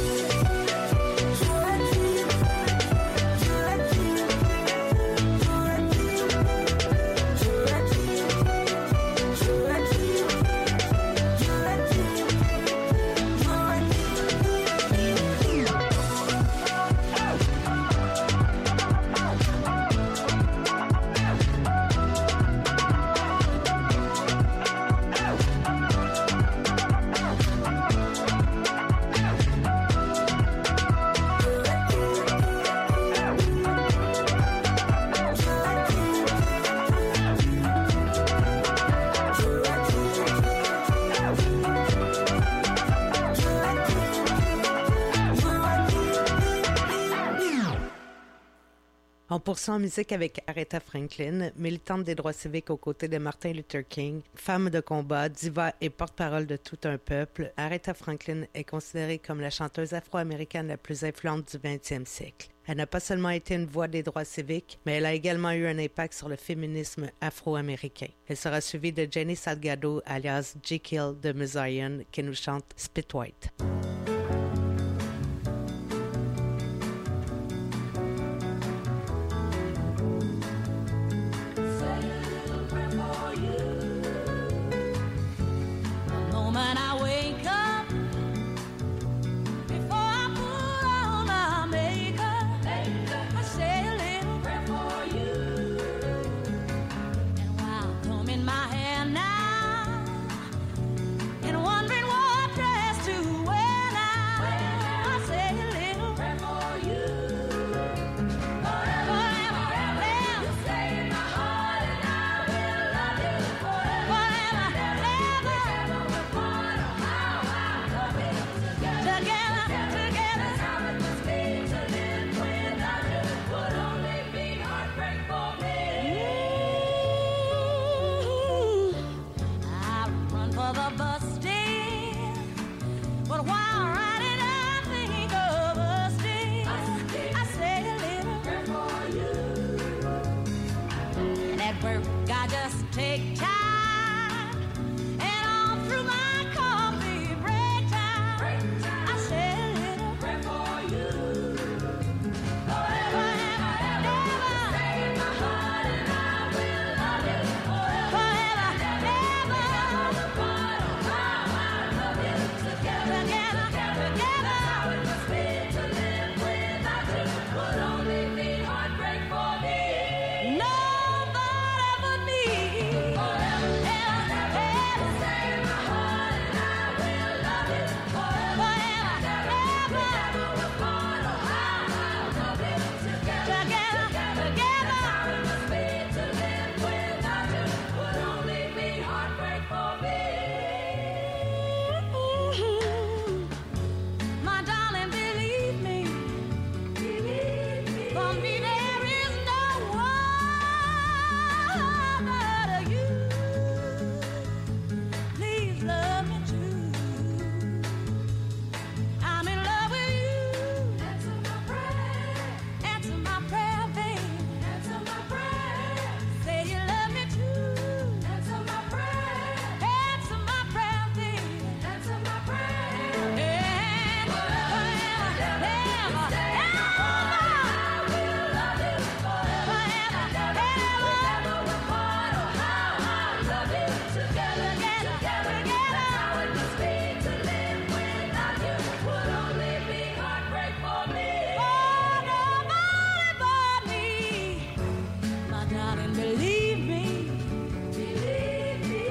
On poursuit en musique avec Aretha Franklin, militante des droits civiques aux côtés de Martin Luther King, femme de combat, diva et porte-parole de tout un peuple. Aretha Franklin est considérée comme la chanteuse afro-américaine la plus influente du vingtième siècle. Elle n'a pas seulement été une voix des droits civiques, mais elle a également eu un impact sur le féminisme afro-américain. Elle sera suivie de Jenny Salgado, alias Jekyll de Zion, qui nous chante Spit White. Wondering what dress to wear.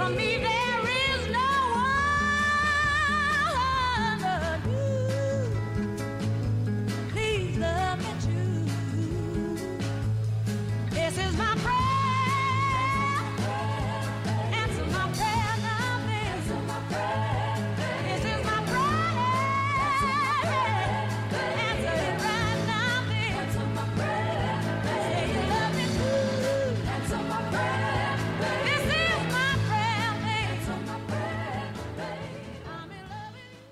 For me, there is no one but you. Please love me true. This is my prayer. Answer my prayer now, baby. Answer my prayer. This is my prayer. Answer it right now, baby. Answer my prayer. Say you love me true. Answer my prayer. This is my prayer, baby. Answer my prayer, baby. I'm in love with you.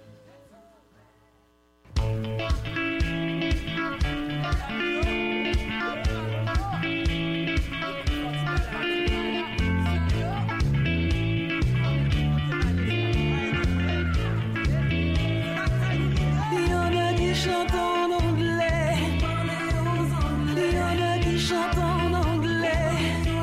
Il y en a qui chantent en anglais. Il y en a qui chantent en anglais.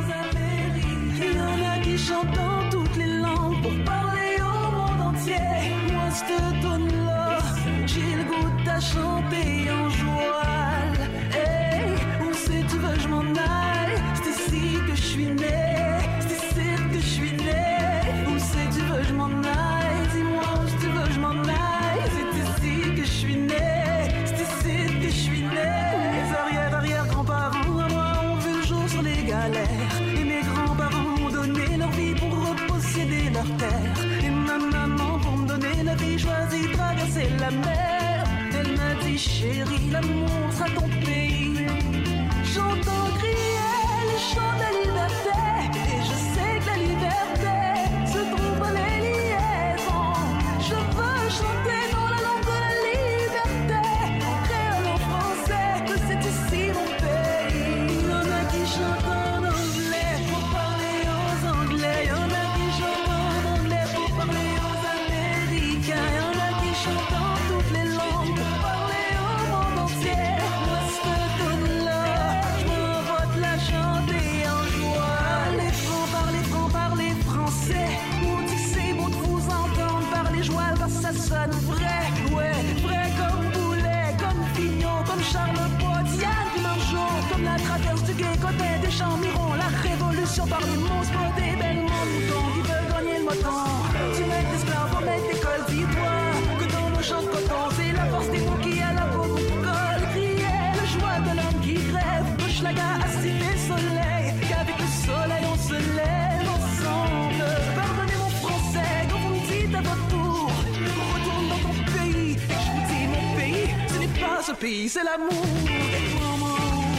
Il y en a qui chantent en toutes les langues pour parler au monde entier. Moi, cette tonne-là, j'ai le goût de chanter en joual. Hey, où c'est tu veux, je m'en aille. C'est ici que je suis né. C'est ici que je suis né. Où c'est tu veux, je m'en aille. Dis-moi où tu veux, je m'en aille. C'est ici que je suis né. C'est ici que je suis né. Les arrière, arrière grands-parents à moi ont vu le jour sur les galères. Et mes grands-parents ont donné leur vie pour reposséder leur terre. Et ma maman, pour me donner la vie, choisit de traverser la mer. Elle m'a dit, chérie, l'amour sera ton pays. J'entends crier les chants de la liberté. Et je sais que la liberté se trouve dans les liaisons. Je veux chanter dans la langue de la liberté. En créole, en français, que c'est ici mon pays. Il y en a qui chantent en anglais pour parler aux Anglais. Il y en a qui chantent en anglais pour parler aux Américains. Il y en a qui chantent en toutes les langues pour parler au monde entier. Moi, cette tonne-là, je m'en vais te la chanter en joie. Les francs parlez, francs parlez français. On dit que c'est beau de vous entendre parler joie parce que ça sonne vrai. Ouais, vrai comme Boulet, comme Pignon, comme Charles Pot, Diane puis Margeau, comme la traverse du Gué, Cotin, des Champs-Miron, la révolution par les mots, c'est pas des belles moutons qui veulent gagner le moton. Tu mets des esclaves, on met des cols, dis-toi que dans nos champs de coton, c'est la force des mots qui a la peau qui colle. Crier le joie de l'homme qui rêve, Hochelaga assis le soleil, qu'avec le soleil on se lève ensemble. Pardonnez mon français quand vous me dites à votre tour, retourne dans ton pays. Et je vous dis mon pays, ce n'est pas ce pays, c'est l'amour. Maman,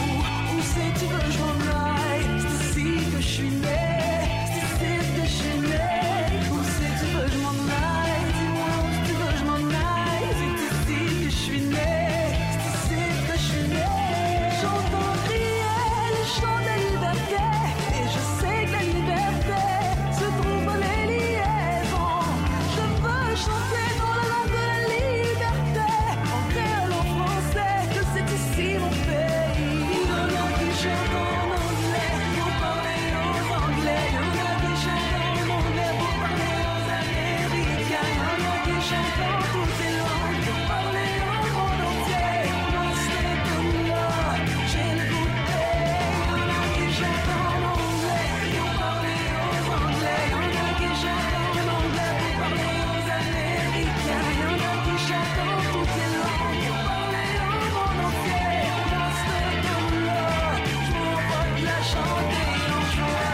où c'est tu veux je m'en aille. C'est ici que je suis né. C'est ici que je suis né. Où c'est tu veux je m'en aille. Dis-moi où tu veux je m'en aille. C'est ici que je suis né. C'est ici que je suis né. J'entends crier les chants de la liberté. Et je sais que la liberté se trouve dans les liaisons. Je veux chanter dans la langue de la liberté. En créole, en français, que c'est ici mon pays. Il y en a qui chantent en anglais pour parler aux Anglais. Il y en a qui chantent en anglais pour parler aux Américains. Il y en a qui chantent en toutes les langues pour parler au monde entier. Moi, c'est comme là, j'ai le goût de paix. Il y en a qui chantent en anglais pour parler aux Anglais. Il y en a qui chantent en anglais pour parler aux Américains. Il y en a qui chantent en toutes les langues pour parler au monde entier. Moi, c'est comme là, je m'en vais te la chanter en joie.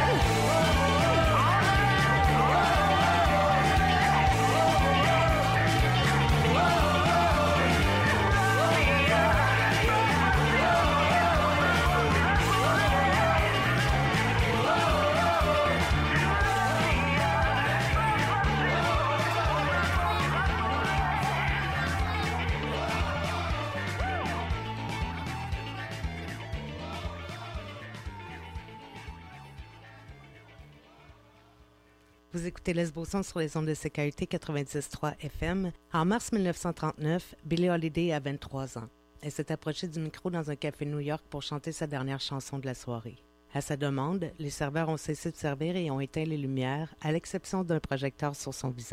Vous écoutez Lesbo-Son sur les ondes de C K U T quatre-vingt-dix virgule trois F M. En mars mille neuf cent trente-neuf, Billie Holiday a vingt-trois ans. Elle s'est approchée du micro dans un café New York pour chanter sa dernière chanson de la soirée. À sa demande, les serveurs ont cessé de servir et ont éteint les lumières, à l'exception d'un projecteur sur son visage.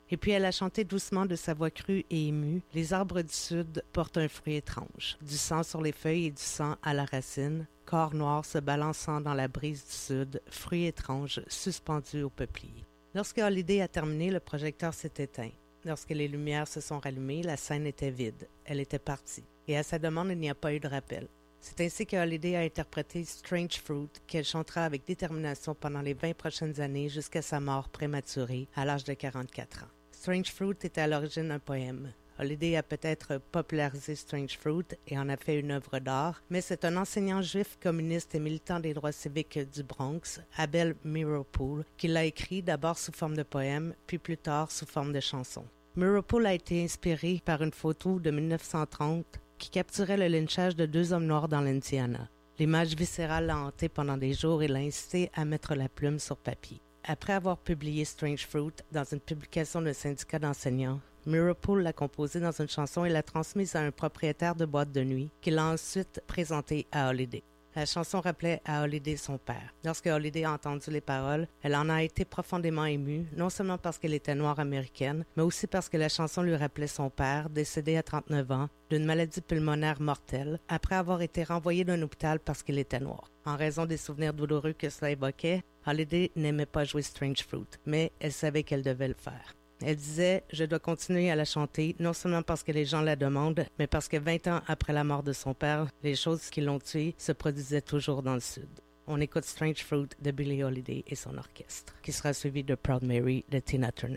Et puis elle a chanté doucement de sa voix crue et émue. Les arbres du sud portent un fruit étrange. Du sang sur les feuilles et du sang à la racine. Corps noir se balançant dans la brise du sud. Fruit étrange suspendu au peuplier. Lorsque Holiday a terminé, le projecteur s'est éteint. Lorsque les lumières se sont rallumées, la scène était vide. Elle était partie. Et à sa demande, il n'y a pas eu de rappel. C'est ainsi que Holiday a interprété Strange Fruit, qu'elle chantera avec détermination pendant les vingt prochaines années jusqu'à sa mort prématurée à l'âge de quarante-quatre ans. Strange Fruit était à l'origine un poème. Holiday a peut-être popularisé Strange Fruit et en a fait une œuvre d'art, mais c'est un enseignant juif communiste et militant des droits civiques du Bronx, Abel Meeropol, qui l'a écrit d'abord sous forme de poème, puis plus tard sous forme de chanson. Meeropol a été inspiré par une photo de mille neuf cent trente qui capturait le lynchage de deux hommes noirs dans l'Indiana. L'image viscérale l'a hanté pendant des jours et l'a incité à mettre la plume sur papier. Après avoir publié Strange Fruit dans une publication d'un syndicat d'enseignants, Meeropol l'a composée dans une chanson et l'a transmise à un propriétaire de boîte de nuit qui l'a ensuite présentée à Holiday. La chanson rappelait à Holiday son père. Lorsque Holiday a entendu les paroles, elle en a été profondément émue, non seulement parce qu'elle était noire américaine, mais aussi parce que la chanson lui rappelait son père, décédé à trente-neuf ans, d'une maladie pulmonaire mortelle, après avoir été renvoyé d'un hôpital parce qu'il était noir. En raison des souvenirs douloureux que cela évoquait, Holiday n'aimait pas jouer Strange Fruit, mais elle savait qu'elle devait le faire. Elle disait « Je dois continuer à la chanter, non seulement parce que les gens la demandent, mais parce que vingt ans après la mort de son père, les choses qui l'ont tuée se produisaient toujours dans le Sud. » On écoute Strange Fruit de Billie Holiday et son orchestre, qui sera suivi de Proud Mary de Tina Turner.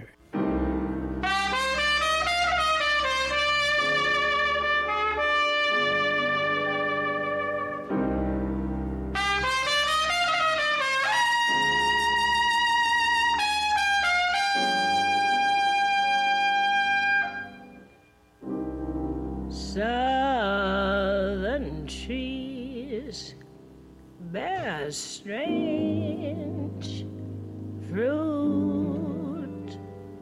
Southern trees bear strange fruit,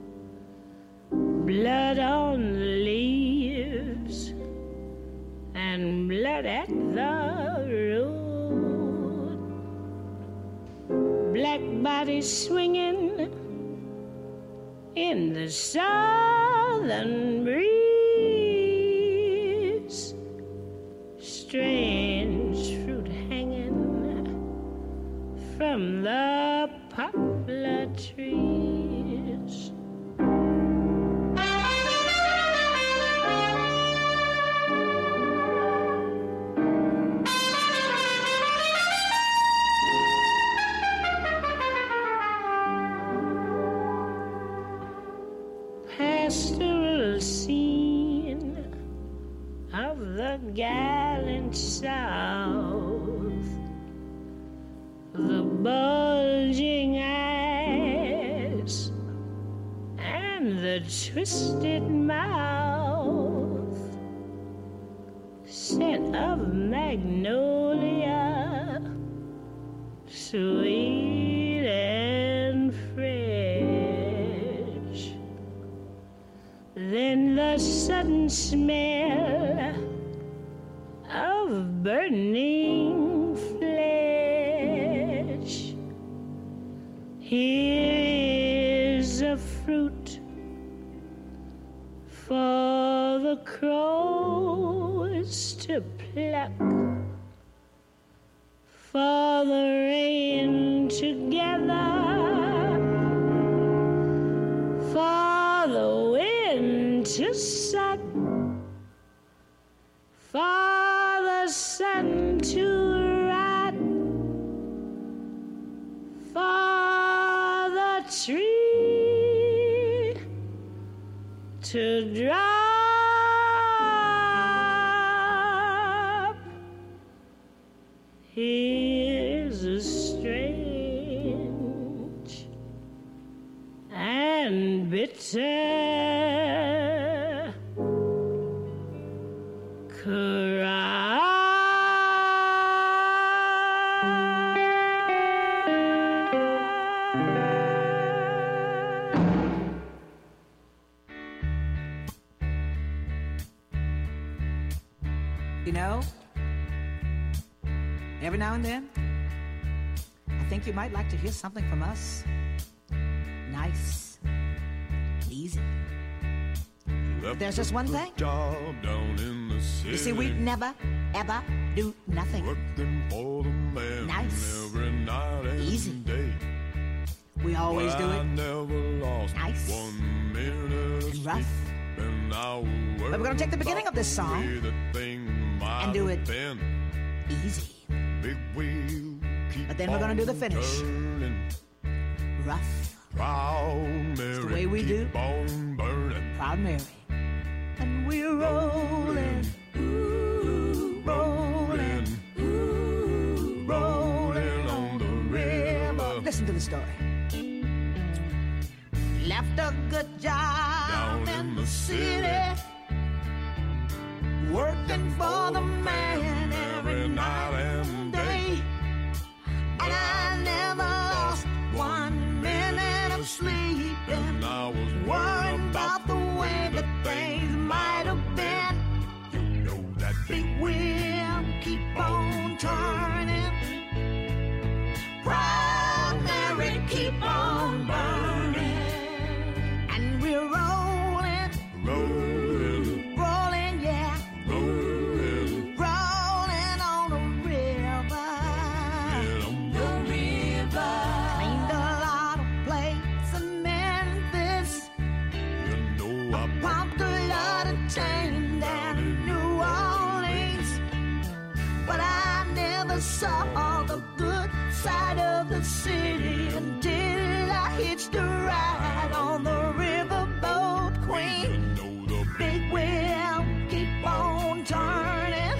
blood on the leaves and blood at the root, black bodies swinging in the southern breeze. Strange fruit hanging from the poplar trees. Pastoral scene of the gallant South, the bulging eyes and the twisted mouth, scent of magnolia, sweet and fresh, then the sudden smell of burning flesh. Here is a fruit for the crows to pluck, for the rain to gather, for the wind to suck, for the sun to rot, for the tree to drop. Here's a strange and bitter You know, every now and then, I think you might like to hear something from us. Nice, easy. But there's just one thing. Job down in the city. You see, we never, ever do nothing. Working for the man nice. Every night and easy. Day. We always but do it. I never lost nice. one minute of and rough. And I but we're going to take the beginning of this song and do it been. easy. Big wheel, keep but then we're going to do the finish. Turning. Rough. Proud Mary, it's the way we keep do. On burning. Proud Mary. And we're rolling, ooh, rolling, ooh, rolling on the river. Listen to the story. Left a good job down in the city, working for the man every night and day. And I never lost one minute of sleep. And I was worrying about the way that things might have been. You know that big wheel keep on turning. Proud Mary keep on burning. And we're rolling, rolling, rolling, yeah, rolling, rolling on the river. Yeah, on the river. Cleaned a lot of plates in Memphis. You know I pumped a lot of chain down in New Orleans. But I never saw the good side of the city until I hitched a ride on the riverboat queen. You know the big wheel keep on turning.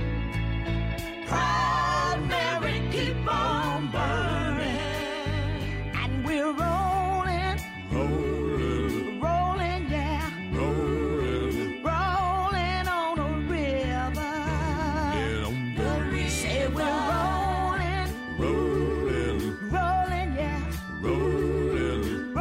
Proud Mary keep on burning. And we're rolling, rolling, rolling, yeah, rolling, rolling on the river. Yeah, on the river. Say we're rolling, rolling, rolling, yeah, rolling,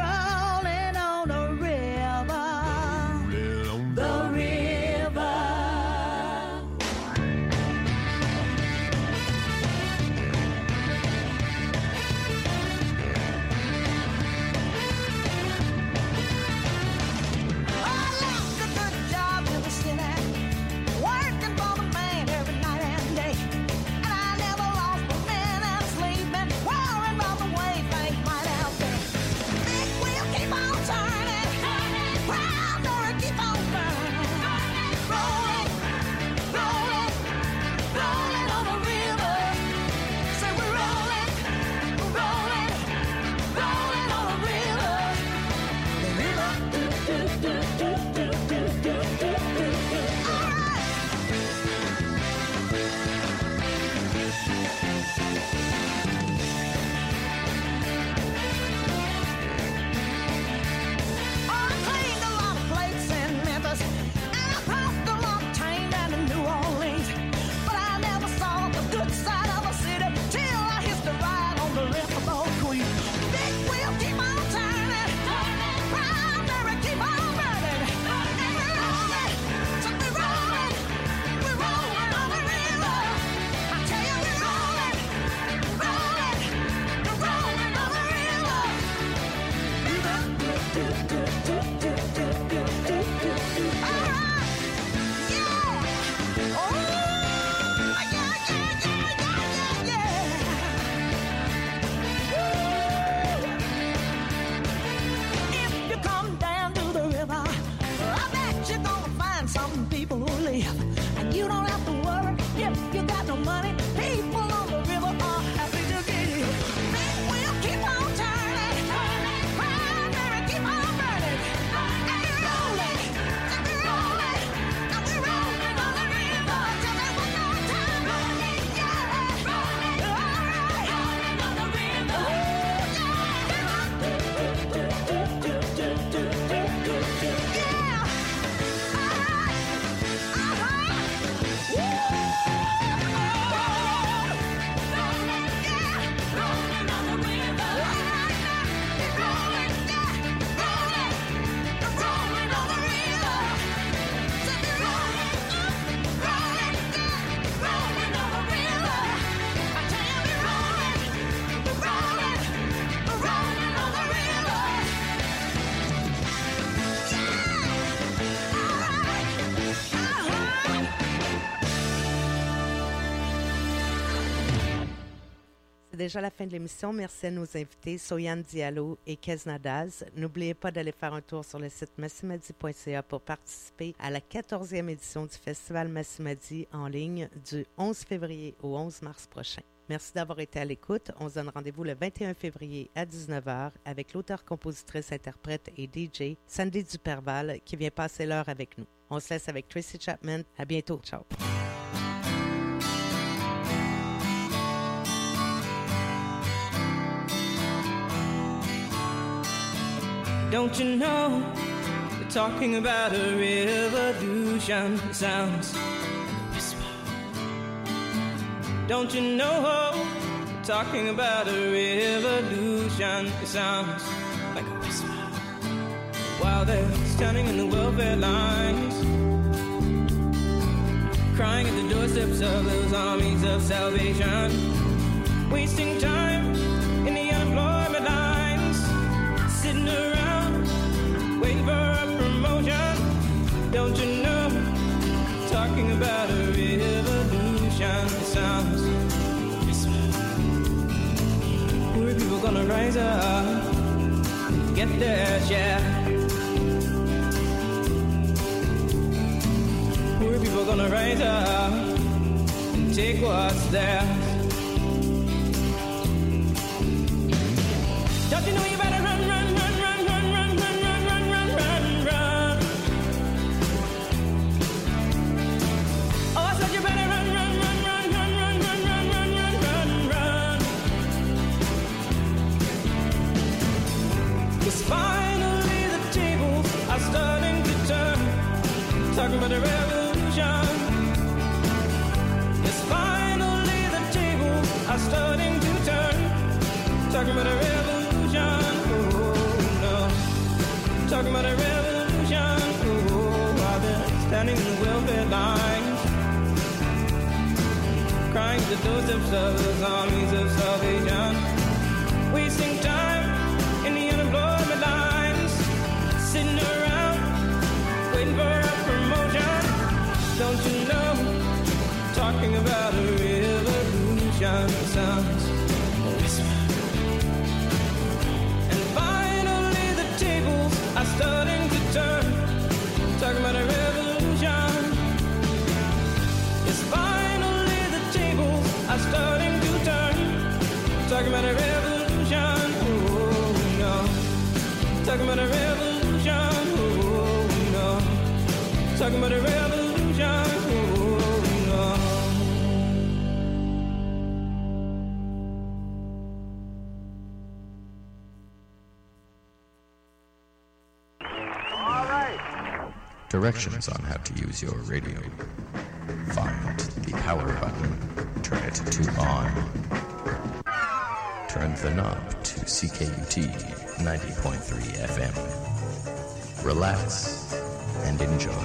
déjà la fin de l'émission. Merci à nos invités, Soyan Diallo et Kezna Daz. N'oubliez pas d'aller faire un tour sur le site massimadi point c a pour participer à la quatorzième édition du Festival Massimadi en ligne du onze février au onze mars prochain. Merci d'avoir été à l'écoute. On se donne rendez-vous le vingt et un février à dix-neuf heures avec l'auteur, compositrice, interprète et D J Sandy Duperval qui vient passer l'heure avec nous. On se laisse avec Tracy Chapman. À bientôt. Ciao. Don't you know, we're talking about a revolution. It sounds like a whisper. Don't you know, we're talking about a revolution. It sounds like a whisper. While they're standing in the welfare lines, crying at the doorsteps of those armies of salvation, wasting time in the unemployment lines, sitting around waiting for a promotion. Don't you know, talking about a revolution. It sounds whisper. Poor people gonna rise up and get their share. Poor people gonna rise up and take what's theirs. Don't you know you better run, run, run, run, run, run, run, run, run, run, run, run. Oh, I said you better run, run, run, run, run, run, run, run, run, run, run, run. 'Cause finally the tables are starting to turn. Talking about a revolution. Yes, finally the tables are starting to turn. Talking about a revolution. Oh no. Talking about a revolution. Oh, while they're standing in the welfare lines, crying at the doorsteps of those armies of salvation, wasting time in the unemployment lines, sitting around waiting for a promotion. Don't you know, talking about a revolution sounds a whisper. And finally the tables are starting to turn. Talking about a revolution. Yes, finally the tables are starting to turn. Talking about a revolution. Oh no. Talking about a revolution. Oh no. Talking about a revolution. Oh no. Directions on how to use your radio. Find the power button. Turn it to on. Turn the knob to C K U T ninety point three F M. Relax and enjoy.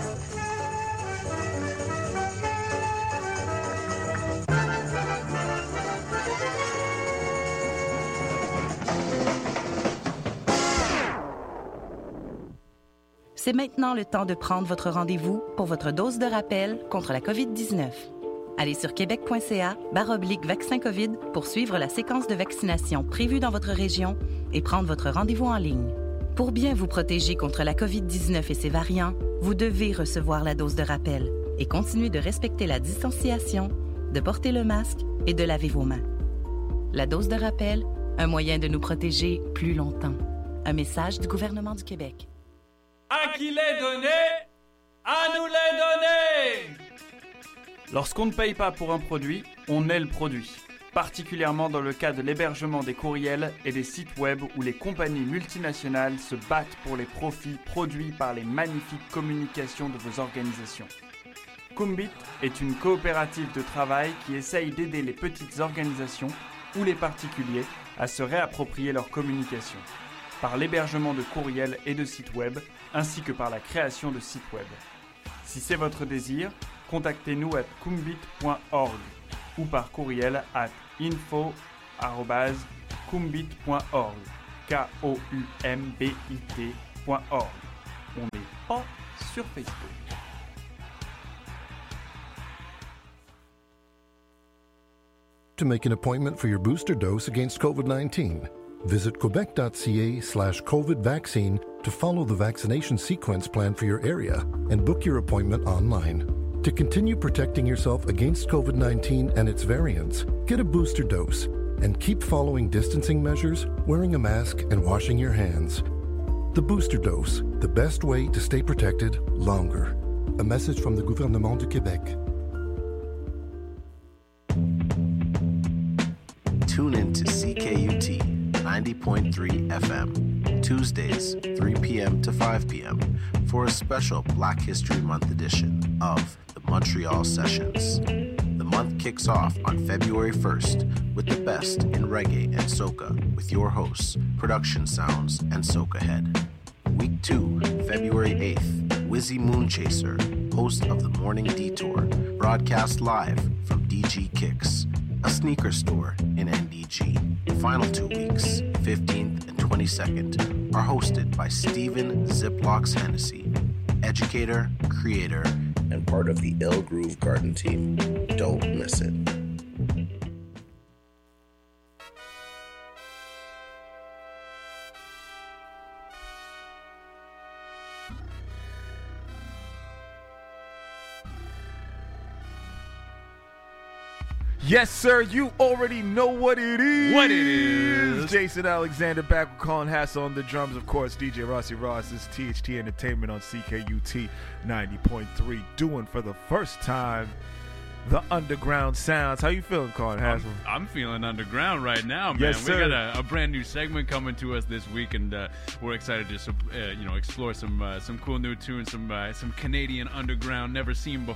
C'est maintenant le temps de prendre votre rendez-vous pour votre dose de rappel contre la covid dix-neuf. Allez sur québec point c a barre oblique vaccin COVID pour suivre la séquence de vaccination prévue dans votre région et prendre votre rendez-vous en ligne. Pour bien vous protéger contre la covid dix-neuf et ses variants, vous devez recevoir la dose de rappel et continuer de respecter la distanciation, de porter le masque et de laver vos mains. La dose de rappel, un moyen de nous protéger plus longtemps. Un message du gouvernement du Québec. À qui l'est donné, à nous l'est donné. Lorsqu'on ne paye pas pour un produit, on est le produit. Particulièrement dans le cas de l'hébergement des courriels et des sites web où les compagnies multinationales se battent pour les profits produits par les magnifiques communications de vos organisations. Kumbit est une coopérative de travail qui essaye d'aider les petites organisations ou les particuliers à se réapproprier leur communication, par l'hébergement de courriels et de sites web, ainsi que par la création de sites web. Si c'est votre désir, contactez-nous à kumbit point org ou par courriel à info arobase kumbit point org, K O U M B I T point org. On n'est pas sur Facebook. to make an appointment for your booster dose against COVID nineteen. Visit quebec.ca slash COVID vaccine to follow the vaccination sequence plan for your area and book your appointment online. To continue protecting yourself against COVID nineteen and its variants, get a booster dose and keep following distancing measures, wearing a mask, and washing your hands. The booster dose, the best way to stay protected longer. A message from the Gouvernement du Québec. Tune in to C K U T ninety point three F M, Tuesdays, three p.m. to five p.m. for a special Black History Month edition of the Montreal Sessions. The month kicks off on February first with the best in reggae and soca with your hosts, Production Sounds and Soca Head. Week two, February eighth, Wizzy Moonchaser, host of The Morning Detour, broadcast live from D G Kicks, a sneaker store in N D G. The final two weeks, fifteenth and twenty-second, are hosted by Stephen Ziplocks Hennessy, educator, creator, and part of the Ill Groove Garden team. Don't miss it. Yes, sir, you already know what it is. What it is. Jason Alexander back with Colin Hassel on the drums. Of course, D J Rossi Ross. This is T H T Entertainment on C K U T ninety point three. Doing for the first time the underground sounds. How you feeling, Colin Hassel? I'm, I'm feeling underground right now, man. Yes, we sir. got a, a brand new segment coming to us this week, and uh, we're excited to uh, you know explore some uh, some cool new tunes, some uh, some Canadian underground never seen before.